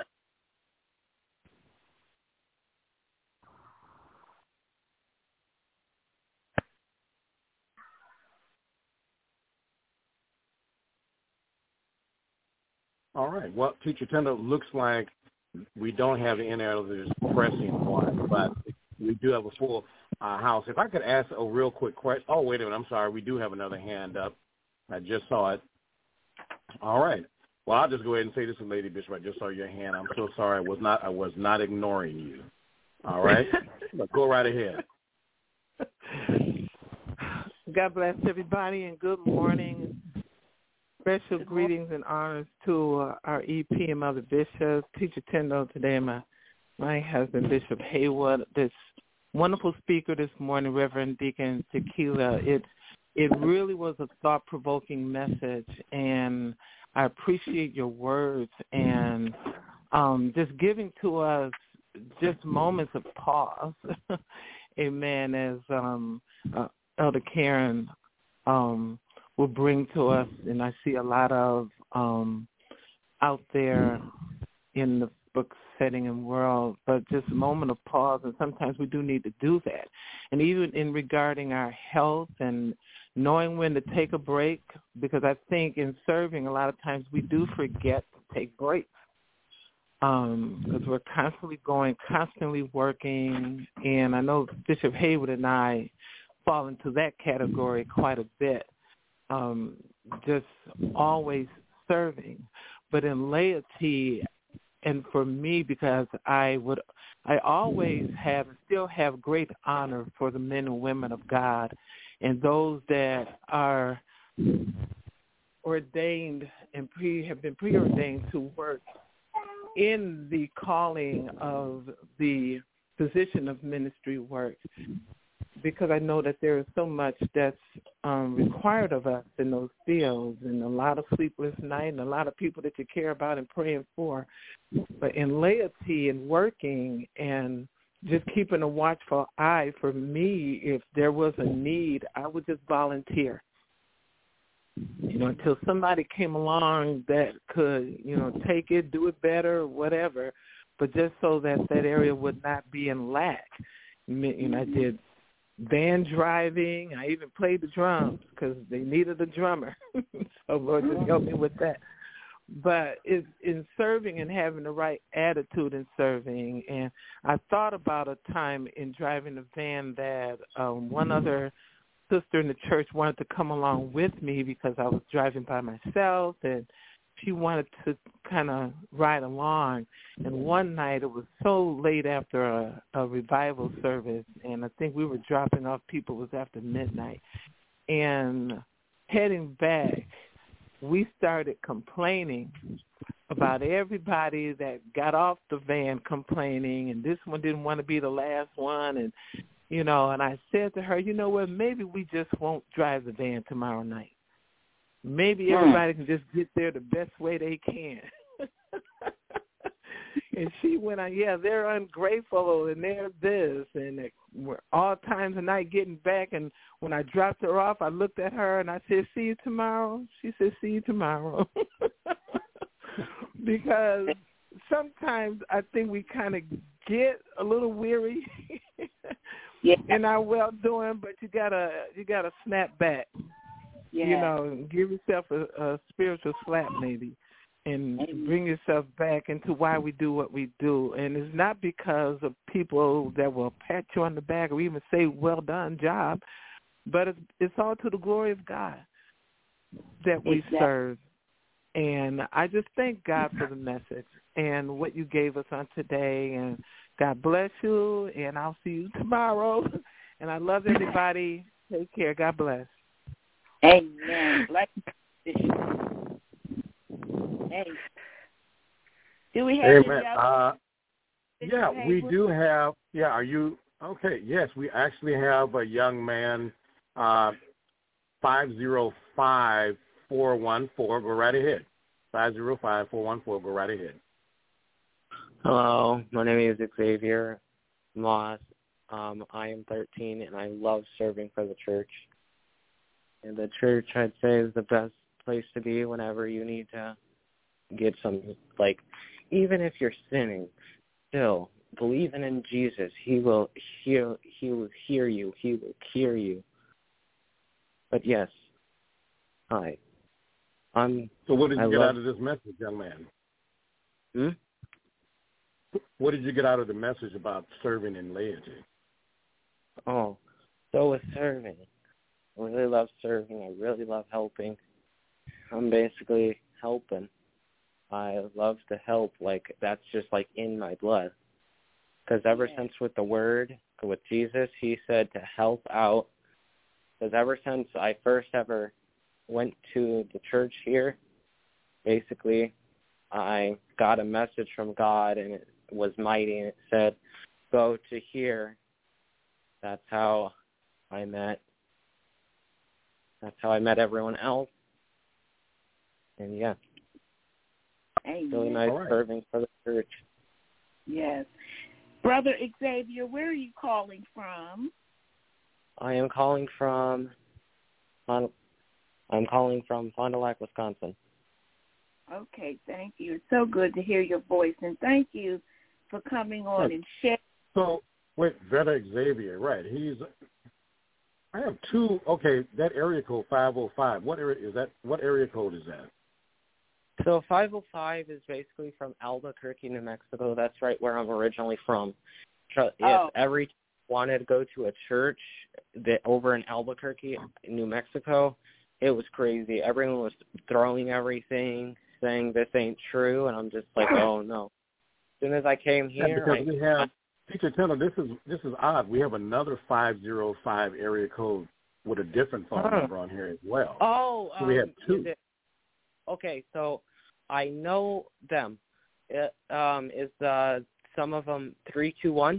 All right. Well, Teacher Tyndall, looks like we don't have any others pressing one, but we do have a full uh, house. If I could ask a real quick question. Oh, wait a minute. I'm sorry. We do have another hand up. I just saw it. All right. Well, I'll just go ahead and say this to Lady Bishop. I just saw your hand. I'm so sorry. I was not. I was not ignoring you. All right. But go right ahead. God bless everybody, and good morning. Special greetings and honors to uh, our E P and Mother Bishop, Teacher Tyndall today, and my, my husband, Bishop Haywood, this wonderful speaker this morning, Reverend Deacon Tequila. It, it really was a thought-provoking message, and I appreciate your words and um, just giving to us just moments of pause. Amen, as um, uh, Elder Karen um will bring to us, and I see a lot of um, out there in the book setting and world, but just a moment of pause, and sometimes we do need to do that. And even in regarding our health and knowing when to take a break, because I think in serving, a lot of times we do forget to take breaks um, because we're constantly going, constantly working, and I know Bishop Haywood and I fall into that category quite a bit. Um, just always serving, but in laity, and for me, because I would, I always have, still have great honor for the men and women of God, and those that are ordained and pre have been preordained to work in the calling of the position of ministry work. Because I know that there is so much that's um, required of us in those fields, and a lot of sleepless night, and a lot of people that you care about and praying for. But in laity and working and just keeping a watchful eye, for me, if there was a need, I would just volunteer. You know, until somebody came along that could, you know, take it, do it better, whatever, but just so that that area would not be in lack. You know, I did van driving. I even played the drums because they needed a drummer. So Lord just helped me with that. But it's in serving and having the right attitude in serving. And I thought about a time in driving a van that um, one other sister in the church wanted to come along with me because I was driving by myself, and she wanted to kind of ride along. And one night it was so late after a, a revival service, and I think we were dropping off people. It was after midnight. And heading back, we started complaining about everybody that got off the van complaining, and this one didn't want to be the last one. And, you know, and I said to her, you know what, maybe we just won't drive the van tomorrow night. Maybe everybody can just get there the best way they can. And she went on, yeah, they're ungrateful and they're this. And we're all times of night getting back. And when I dropped her off, I looked at her and I said, see you tomorrow. She said, see you tomorrow. Because sometimes I think we kind of get a little weary yeah. in our well-doing, but you gotta you gotta snap back. Yeah. You know, give yourself a, a spiritual slap maybe, and Amen. Bring yourself back into why we do what we do. And it's not because of people that will pat you on the back or even say, well done job, but it's, it's all to the glory of God that we exactly. serve. And I just thank God for the message and what you gave us on today. And God bless you, and I'll see you tomorrow. And I love everybody. Take care. God bless. Amen. Bless you. Hey. Do we have Amen. Uh, yeah, we do have. Yeah, are you okay? Yes, we actually have a young man, uh, five zero five four one four. Go right ahead. Five zero five four one four. Go right ahead. Hello, my name is Xavier Moss. Um, I am thirteen, and I love serving for the church. And the church, I'd say, is the best place to be whenever you need to get some, like, even if you're sinning, still, believing in Jesus, he will hear, he will hear you, he will cure you. But yes, hi. I'm, so what did you I get love, out of this message, young man? Hmm? What did you get out of the message about serving in laity? Oh, so with serving, I really love serving. I really love helping. I'm basically helping. I love to help. Like, that's just, like, in my blood. Because ever yeah. since with the Word, with Jesus, he said to help out. Because ever since I first ever went to the church here, basically, I got a message from God, and it was mighty, and it said, go to here. That's how I met. That's how I met everyone else. And, yeah. Amen. Really nice right. serving for the church. Yes. Brother Xavier, where are you calling from? I am calling from, I'm calling from Fond du Lac, Wisconsin. Okay, thank you. It's so good to hear your voice, and thank you for coming on and sharing. So, wait, Brother Xavier, right, he's, I have two, okay, that area code five oh five, what area is that, what area code is that? So five oh five is basically from Albuquerque, New Mexico. That's right where I'm originally from. If oh. every wanted to go to a church that over in Albuquerque, New Mexico, it was crazy. Everyone was throwing everything, saying this ain't true, and I'm just like, oh no. As soon as I came here, yeah, because I, we have Teacher Taylor. This is this is odd. We have another five oh five area code with a different phone oh. number on here as well. Oh, so we have two. It, okay, so I know them. It, um, is uh, some of them three two one?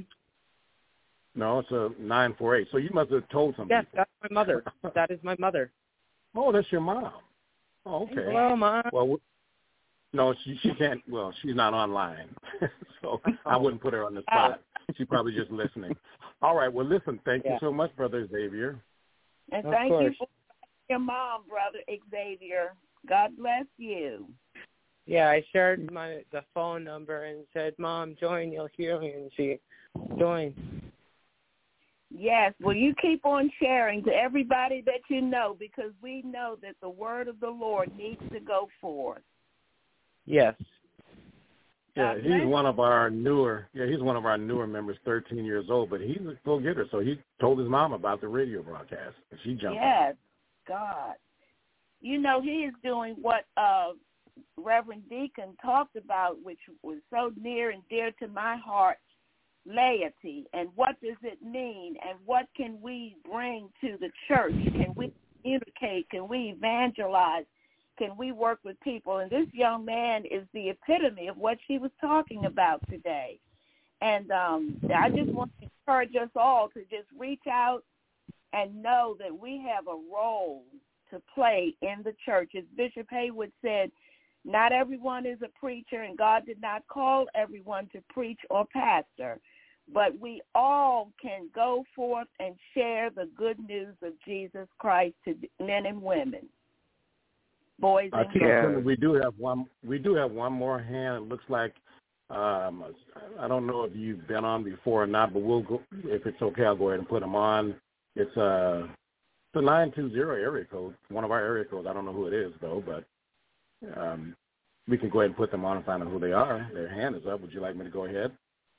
No, it's a nine four eight. So you must have told some Yes, people. that's my mother. That is my mother. Oh, that's your mom. Oh, okay. Hello, Mom. Well, no, she she can't. Well, she's not online, so I wouldn't put her on the spot. She's probably just listening. All right. Well, listen. Thank yeah. you so much, Brother Xavier. And of thank course. you for your mom, Brother Xavier. God bless you. Yeah, I shared my the phone number and said, Mom, join, you'll hear me, and she joined. Yes, well, you keep on sharing to everybody that you know, because we know that the word of the Lord needs to go forth. Yes. Yeah, he's one of our newer. Yeah, he's one of our newer members, thirteen years old. But he's a go-getter, so he told his mom about the radio broadcast, and she jumped. Yes, God. You know, he is doing what uh, Reverend Deacon talked about, which was so near and dear to my heart, laity. And what does it mean? And what can we bring to the church? Can we communicate? Can we evangelize? Can we work with people? And this young man is the epitome of what she was talking about today. And um, I just want to encourage us all to just reach out and know that we have a role to play in the church. As Bishop Haywood said, not everyone is a preacher, and God did not call everyone to preach or pastor. But we all can go forth and share the good news of Jesus Christ to men and women, boys and uh, girls. We do have one. We do have one more hand. It looks like um, I don't know if you've been on before or not, but we'll go. If it's okay, I'll go ahead and put them on. It's a the nine two zero area code. One of our area codes. I don't know who it is though, but um, we can go ahead and put them on and find out who they are. Their hand is up. Would you like me to go ahead?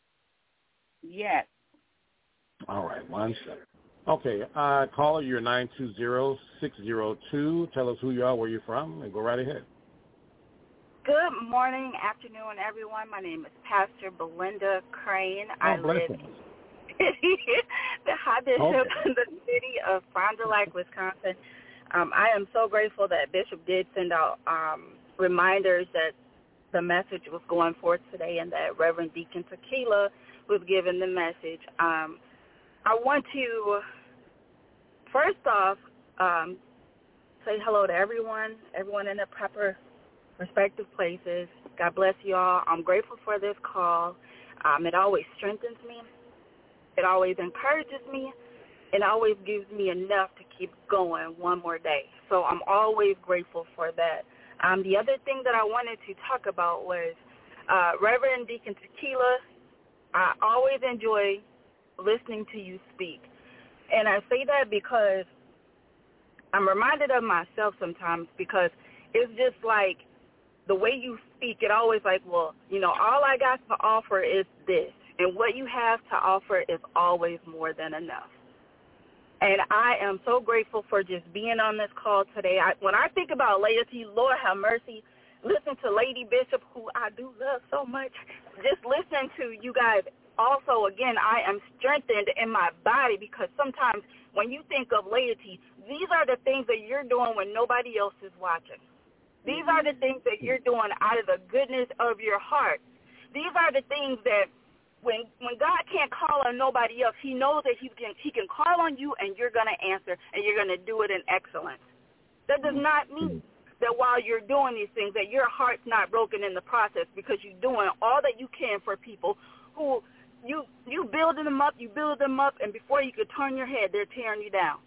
Yes. All right, one second. Okay, uh, caller, you're nine two zero, six zero two. Tell us who you are, where you're from, and go right ahead. Good morning, afternoon, everyone. My name is Pastor Belinda Crane. Oh, I live blessings. in the High Bishop Okay. in the city of Fond du Lac, Wisconsin. Um, I am so grateful that Bishop did send out um, reminders that the message was going forth today and that Reverend Deacon Tequila was given the message. Um, I want to, first off, um, say hello to everyone, everyone in their proper respective places. God bless you all. I'm grateful for this call. Um, it always strengthens me. It always encourages me. It always gives me enough to keep going one more day. So I'm always grateful for that. Um, the other thing that I wanted to talk about was uh, Reverend Deacon Tequila. I always enjoy listening to you speak. And I say that because I'm reminded of myself sometimes, because it's just like the way you speak, it always like, well, you know, all I got to offer is this. And what you have to offer is always more than enough. And I am so grateful for just being on this call today. I, when I think about laity, Lord have mercy, listen to Lady Bishop, who I do love so much. Just listen to you guys. Also, again, I am strengthened in my body, because sometimes when you think of laity, these are the things that you're doing when nobody else is watching. These are the things that you're doing out of the goodness of your heart. These are the things that when when God can't call on nobody else, he knows that he can he can call on you, and you're going to answer, and you're going to do it in excellence. That does not mean that while you're doing these things that your heart's not broken in the process, because you're doing all that you can for people who you you building them up, you build them up, and before you could turn your head, they're tearing you down.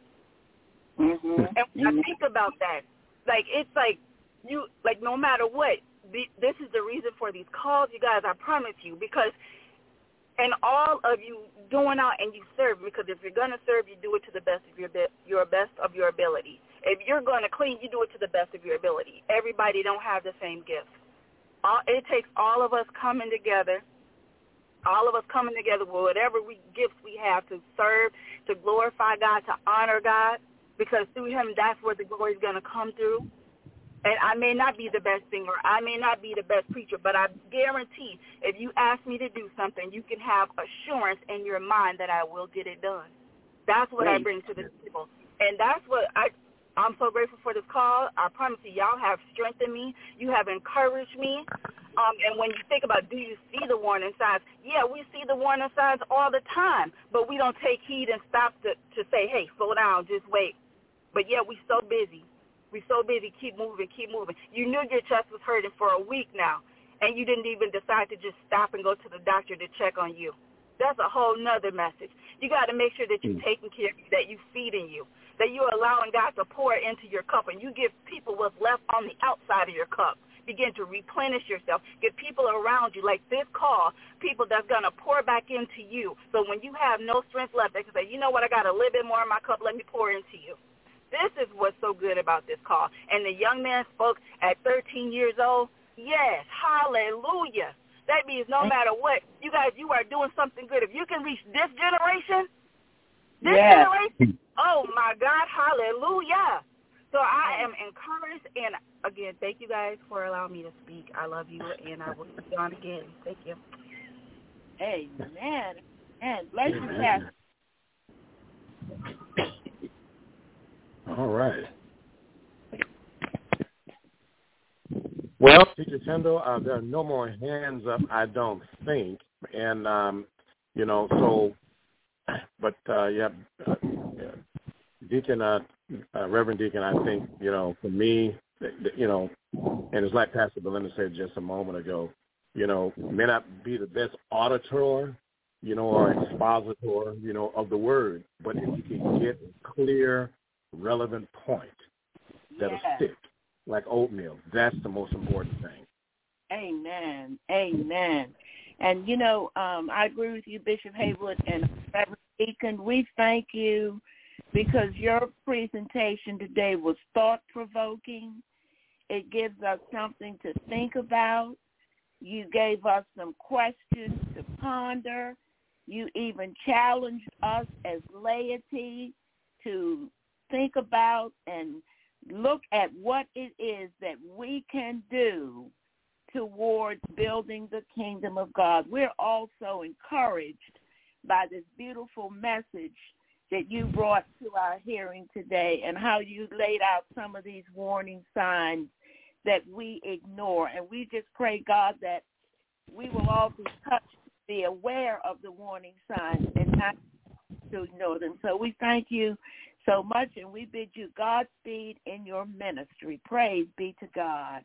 Mm-hmm. And when I think about that, like it's like you like no matter what, the, this is the reason for these calls, you guys. I promise you, because. And all of you doing out and you serve, because if you're going to serve, you do it to the best of your be- your best of your ability. If you're going to clean, you do it to the best of your ability. Everybody don't have the same gifts. All, it takes all of us coming together, all of us coming together with whatever we, gifts we have to serve, to glorify God, to honor God, because through him, that's where the glory is going to come through. And I may not be the best singer, I may not be the best preacher, but I guarantee if you ask me to do something, you can have assurance in your mind that I will get it done. That's what Great. I bring to the table. And that's what I, I'm so grateful for this call. I promise you, y'all have strengthened me. You have encouraged me. Um, and when you think about, do you see the warning signs? Yeah, we see the warning signs all the time, but we don't take heed and stop to, to say, hey, slow down, just wait. But yeah, we so busy. We're so busy, keep moving, keep moving. You knew your chest was hurting for a week now, and you didn't even decide to just stop and go to the doctor to check on you. That's a whole nother message. You got to make sure that you're taking care of you, that you're feeding you, that you're allowing God to pour into your cup, and you give people what's left on the outside of your cup. begin to replenish yourself. Get people around you, like this call, people that's going to pour back into you. So when you have no strength left, they can say, you know what, I got a little bit more in my cup. Let me pour into you. This is what's so good about this call. And the young man spoke at thirteen years old. Yes, hallelujah. That means no matter what, you guys, you are doing something good. If you can reach this generation, this yes. generation, oh, my God, hallelujah. So I am encouraged, and, again, thank you guys for allowing me to speak. I love you, and I will see you on again. Thank you. Amen. And bless you, Pastor. All right. Well, Teacher Tyndall, uh, there are no more hands up, I don't think. And, um, you know, so, but, uh, yeah, uh, Deacon, uh, uh, Reverend Deacon, I think, you know, for me, you know, and it's like Pastor Belinda said just a moment ago, you know, may not be the best auditor, you know, or expositor, you know, of the word, but if you can get a clear, relevant point that'll yes. stick, like oatmeal, that's the most important thing. Amen. Amen. And, you know, um, I agree with you, Bishop Haywood and Reverend Deacon. We thank you because your presentation today was thought-provoking. It gives us something to think about. You gave us some questions to ponder. You even challenged us as laity to think about and look at what it is that we can do towards building the kingdom of God. We're also encouraged by this beautiful message that you brought to our hearing today and how you laid out some of these warning signs that we ignore. And we just pray, God, that we will all be touched to be aware of the warning signs and not to ignore them. So we thank you so much, and we bid you Godspeed in your ministry. Praise be to God.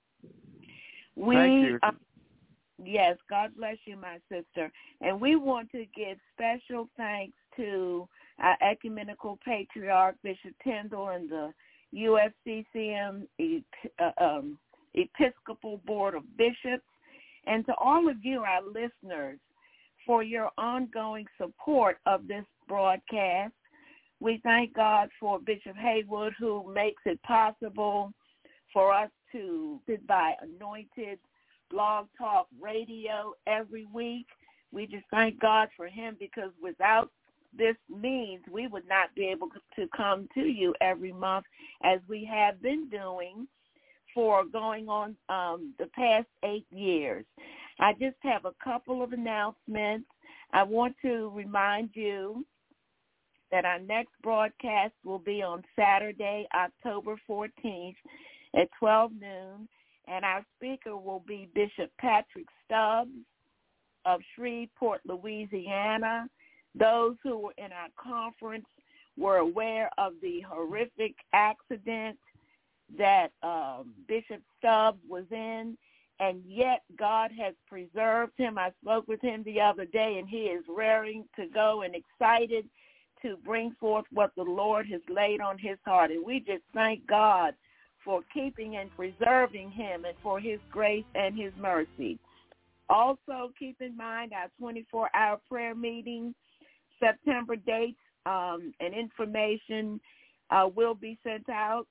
We, Thank you. Uh, yes, God bless you, my sister. And we want to give special thanks to our ecumenical patriarch, Bishop Tyndall, and the U F C C M uh, um, Episcopal Board of Bishops, and to all of you, our listeners, for your ongoing support of this broadcast. We thank God for Bishop Haywood, who makes it possible for us to sit by Anointed Blog Talk Radio every week. We just thank God for him, because without this means we would not be able to come to you every month as we have been doing for going on um, the past eight years. I just have a couple of announcements. I want to remind you that our next broadcast will be on Saturday, October fourteenth at twelve noon, and our speaker will be Bishop Patrick Stubbs of Shreveport, Louisiana. Those who were in our conference were aware of the horrific accident that um, Bishop Stubbs was in, and yet God has preserved him. I spoke with him the other day, and he is raring to go and excited to bring forth what the Lord has laid on his heart. And we just thank God for keeping and preserving him and for his grace and his mercy. Also, keep in mind our twenty-four hour prayer meeting, September dates, um, and information uh, will be sent out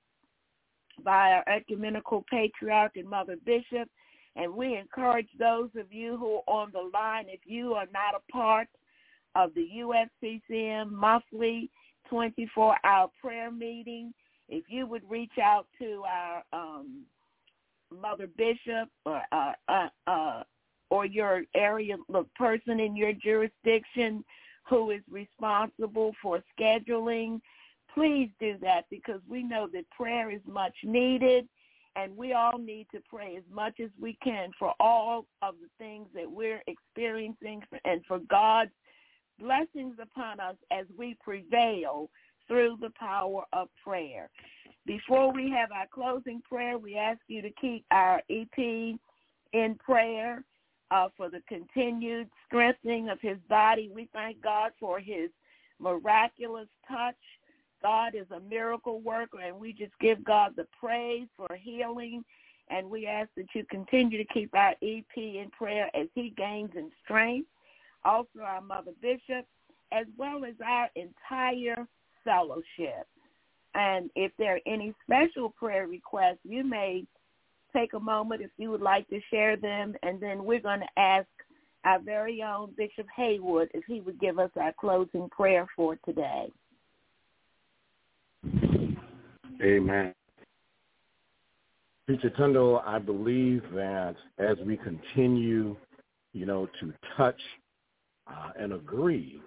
by our ecumenical patriarch and Mother Bishop. And we encourage those of you who are on the line, if you are not a part of the U F C C M monthly twenty-four hour prayer meeting, if you would reach out to our um, Mother Bishop or uh, uh, uh, or your area look, person in your jurisdiction who is responsible for scheduling, please do that, because we know that prayer is much needed, and we all need to pray as much as we can for all of the things that we're experiencing and for God's blessings upon us as we prevail through the power of prayer. Before we have our closing prayer, we ask you to keep our E P in prayer uh, for the continued strengthening of his body. We thank God for his miraculous touch. God is a miracle worker, and we just give God the praise for healing And we ask that you continue to keep our E P in prayer as he gains in strength. Also our Mother Bishop, as well as our entire fellowship. And if there are any special prayer requests, you may take a moment if you would like to share them, and then we're going to ask our very own Bishop Haywood if he would give us our closing prayer for today. Amen. Teacher Tindall, I believe that as we continue, you know, to touch uh, and agree,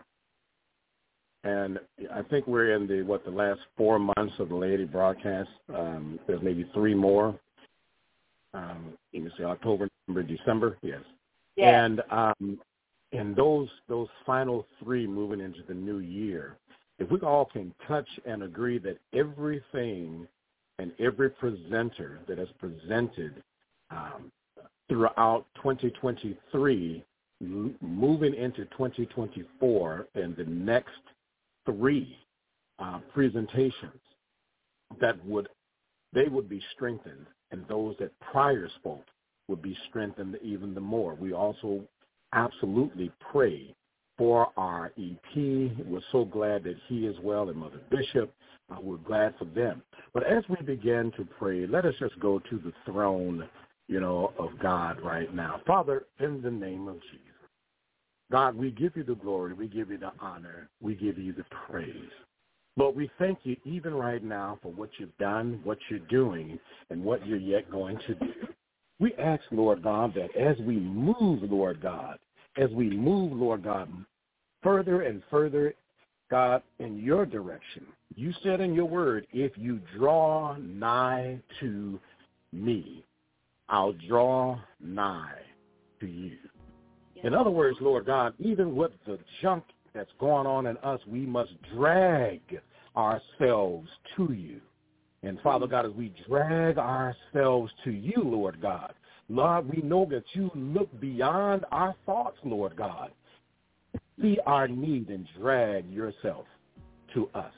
and I think we're in the, what, the last four months of the Laity broadcast. Um, there's maybe three more. Um, you can say October, November, December, yes. Yeah. And um, in those those final three moving into the new year, if we all can touch and agree that everything and every presenter that has presented um, throughout twenty twenty-three, m- moving into twenty twenty-four, and the next three uh, presentations, that would they would be strengthened, and those that prior spoke would be strengthened even the more. We also absolutely pray for our E P. We're so glad that he is well, and Mother Bishop. Uh, we're glad for them. But as we begin to pray, let us just go to the throne, you know, of God right now. Father, in the name of Jesus, God, we give you the glory. We give you the honor. We give you the praise. Lord, we thank you even right now for what you've done, what you're doing, and what you're yet going to do. We ask, Lord God, that as we move, Lord God, as we move, Lord God, further and further, God, in your direction. You said in your word, if you draw nigh to me, I'll draw nigh to you. Yes. In other words, Lord God, even with the junk that's going on in us, we must drag ourselves to you. And Father God, as we drag ourselves to you, Lord God, Lord, we know that you look beyond our thoughts, Lord God. See our need and drag yourself to us.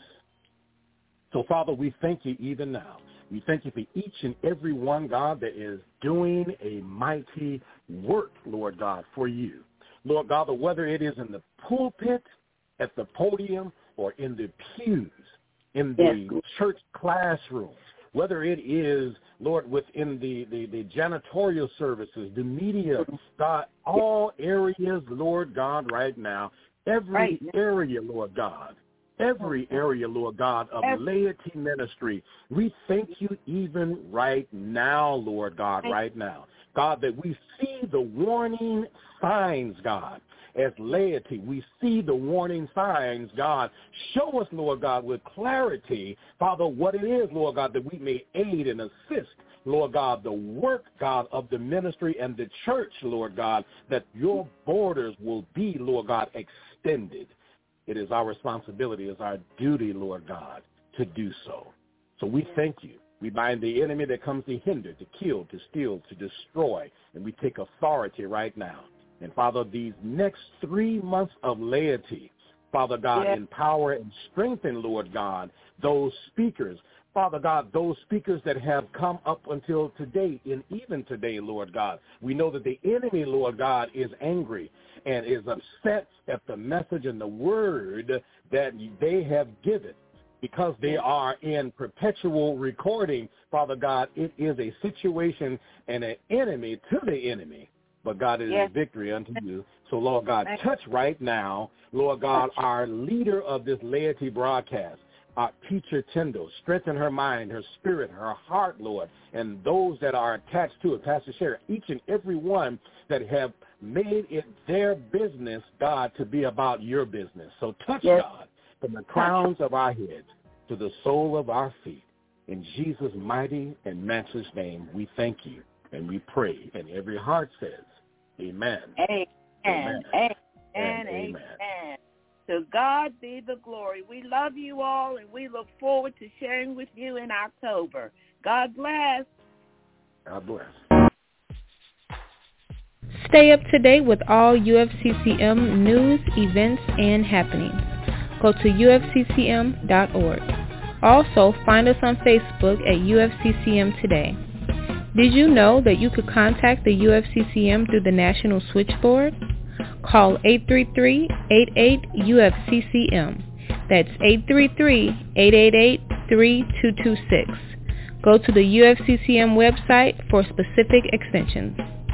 So, Father, we thank you even now. We thank you for each and every one, God, that is doing a mighty work, Lord God, for you. Lord God, whether it is in the pulpit, at the podium, or in the pews, in the yes. church classrooms, whether it is, Lord, within the, the, the janitorial services, the media, God, all areas, Lord God, right now, every right. area, Lord God, every area, Lord God, of every. laity ministry, we thank you even right now, Lord God, right now. God, that we see the warning signs, God. As laity, we see the warning signs, God. Show us, Lord God, with clarity, Father, what it is, Lord God, that we may aid and assist, Lord God, the work, God, of the ministry and the church, Lord God, that your borders will be, Lord God, extended. It is our responsibility, it is our duty, Lord God, to do so. So we thank you. We bind the enemy that comes to hinder, to kill, to steal, to destroy, and we take authority right now. And, Father, these next three months of laity, Father God, yes. empower and strengthen, Lord God, those speakers. Father God, those speakers that have come up until today, and even today, Lord God. We know that the enemy, Lord God, is angry and is upset at the message and the word that they have given. Because they are in perpetual recording, Father God, it is a situation and an enemy to the enemy. But, God, it is yes. victory unto you. So, Lord God, touch right now, Lord God, our leader of this laity broadcast, our Teacher Tindall. Strengthen her mind, her spirit, her heart, Lord, and those that are attached to it, Pastor Sherry, each and every one that have made it their business, God, to be about your business. So touch, yes. God, from the crowns of our heads to the sole of our feet. In Jesus' mighty and matchless name, we thank you and we pray. And every heart says, amen. Amen. Amen. Amen. And amen. amen. To God be the glory. We love you all, and we look forward to sharing with you in October. God bless. God bless. Stay up to date with all U F C C M news, events, and happenings. Go to U F C C M dot org. Also, find us on Facebook at U F C C M Today. Did you know that you could contact the U F C C M through the National Switchboard? Call eight three three, eight eight, U F C C M. That's eight three three, eight eight eight, three two two six. Go to the U F C C M website for specific extensions.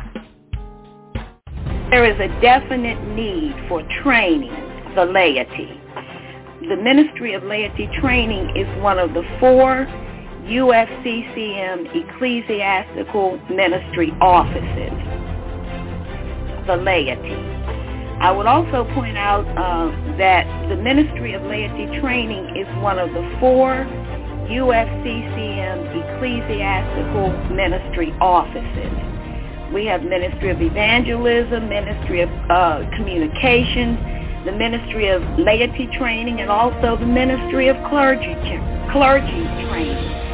There is a definite need for training the laity. The Ministry of Laity Training is one of the four U F C C M ecclesiastical ministry offices. The laity. I would also point out uh, that the Ministry of Laity Training is one of the four U F C C M ecclesiastical ministry offices. We have Ministry of Evangelism, Ministry of uh, Communications, the Ministry of Laity Training, and also the Ministry of Clergy, clergy Training.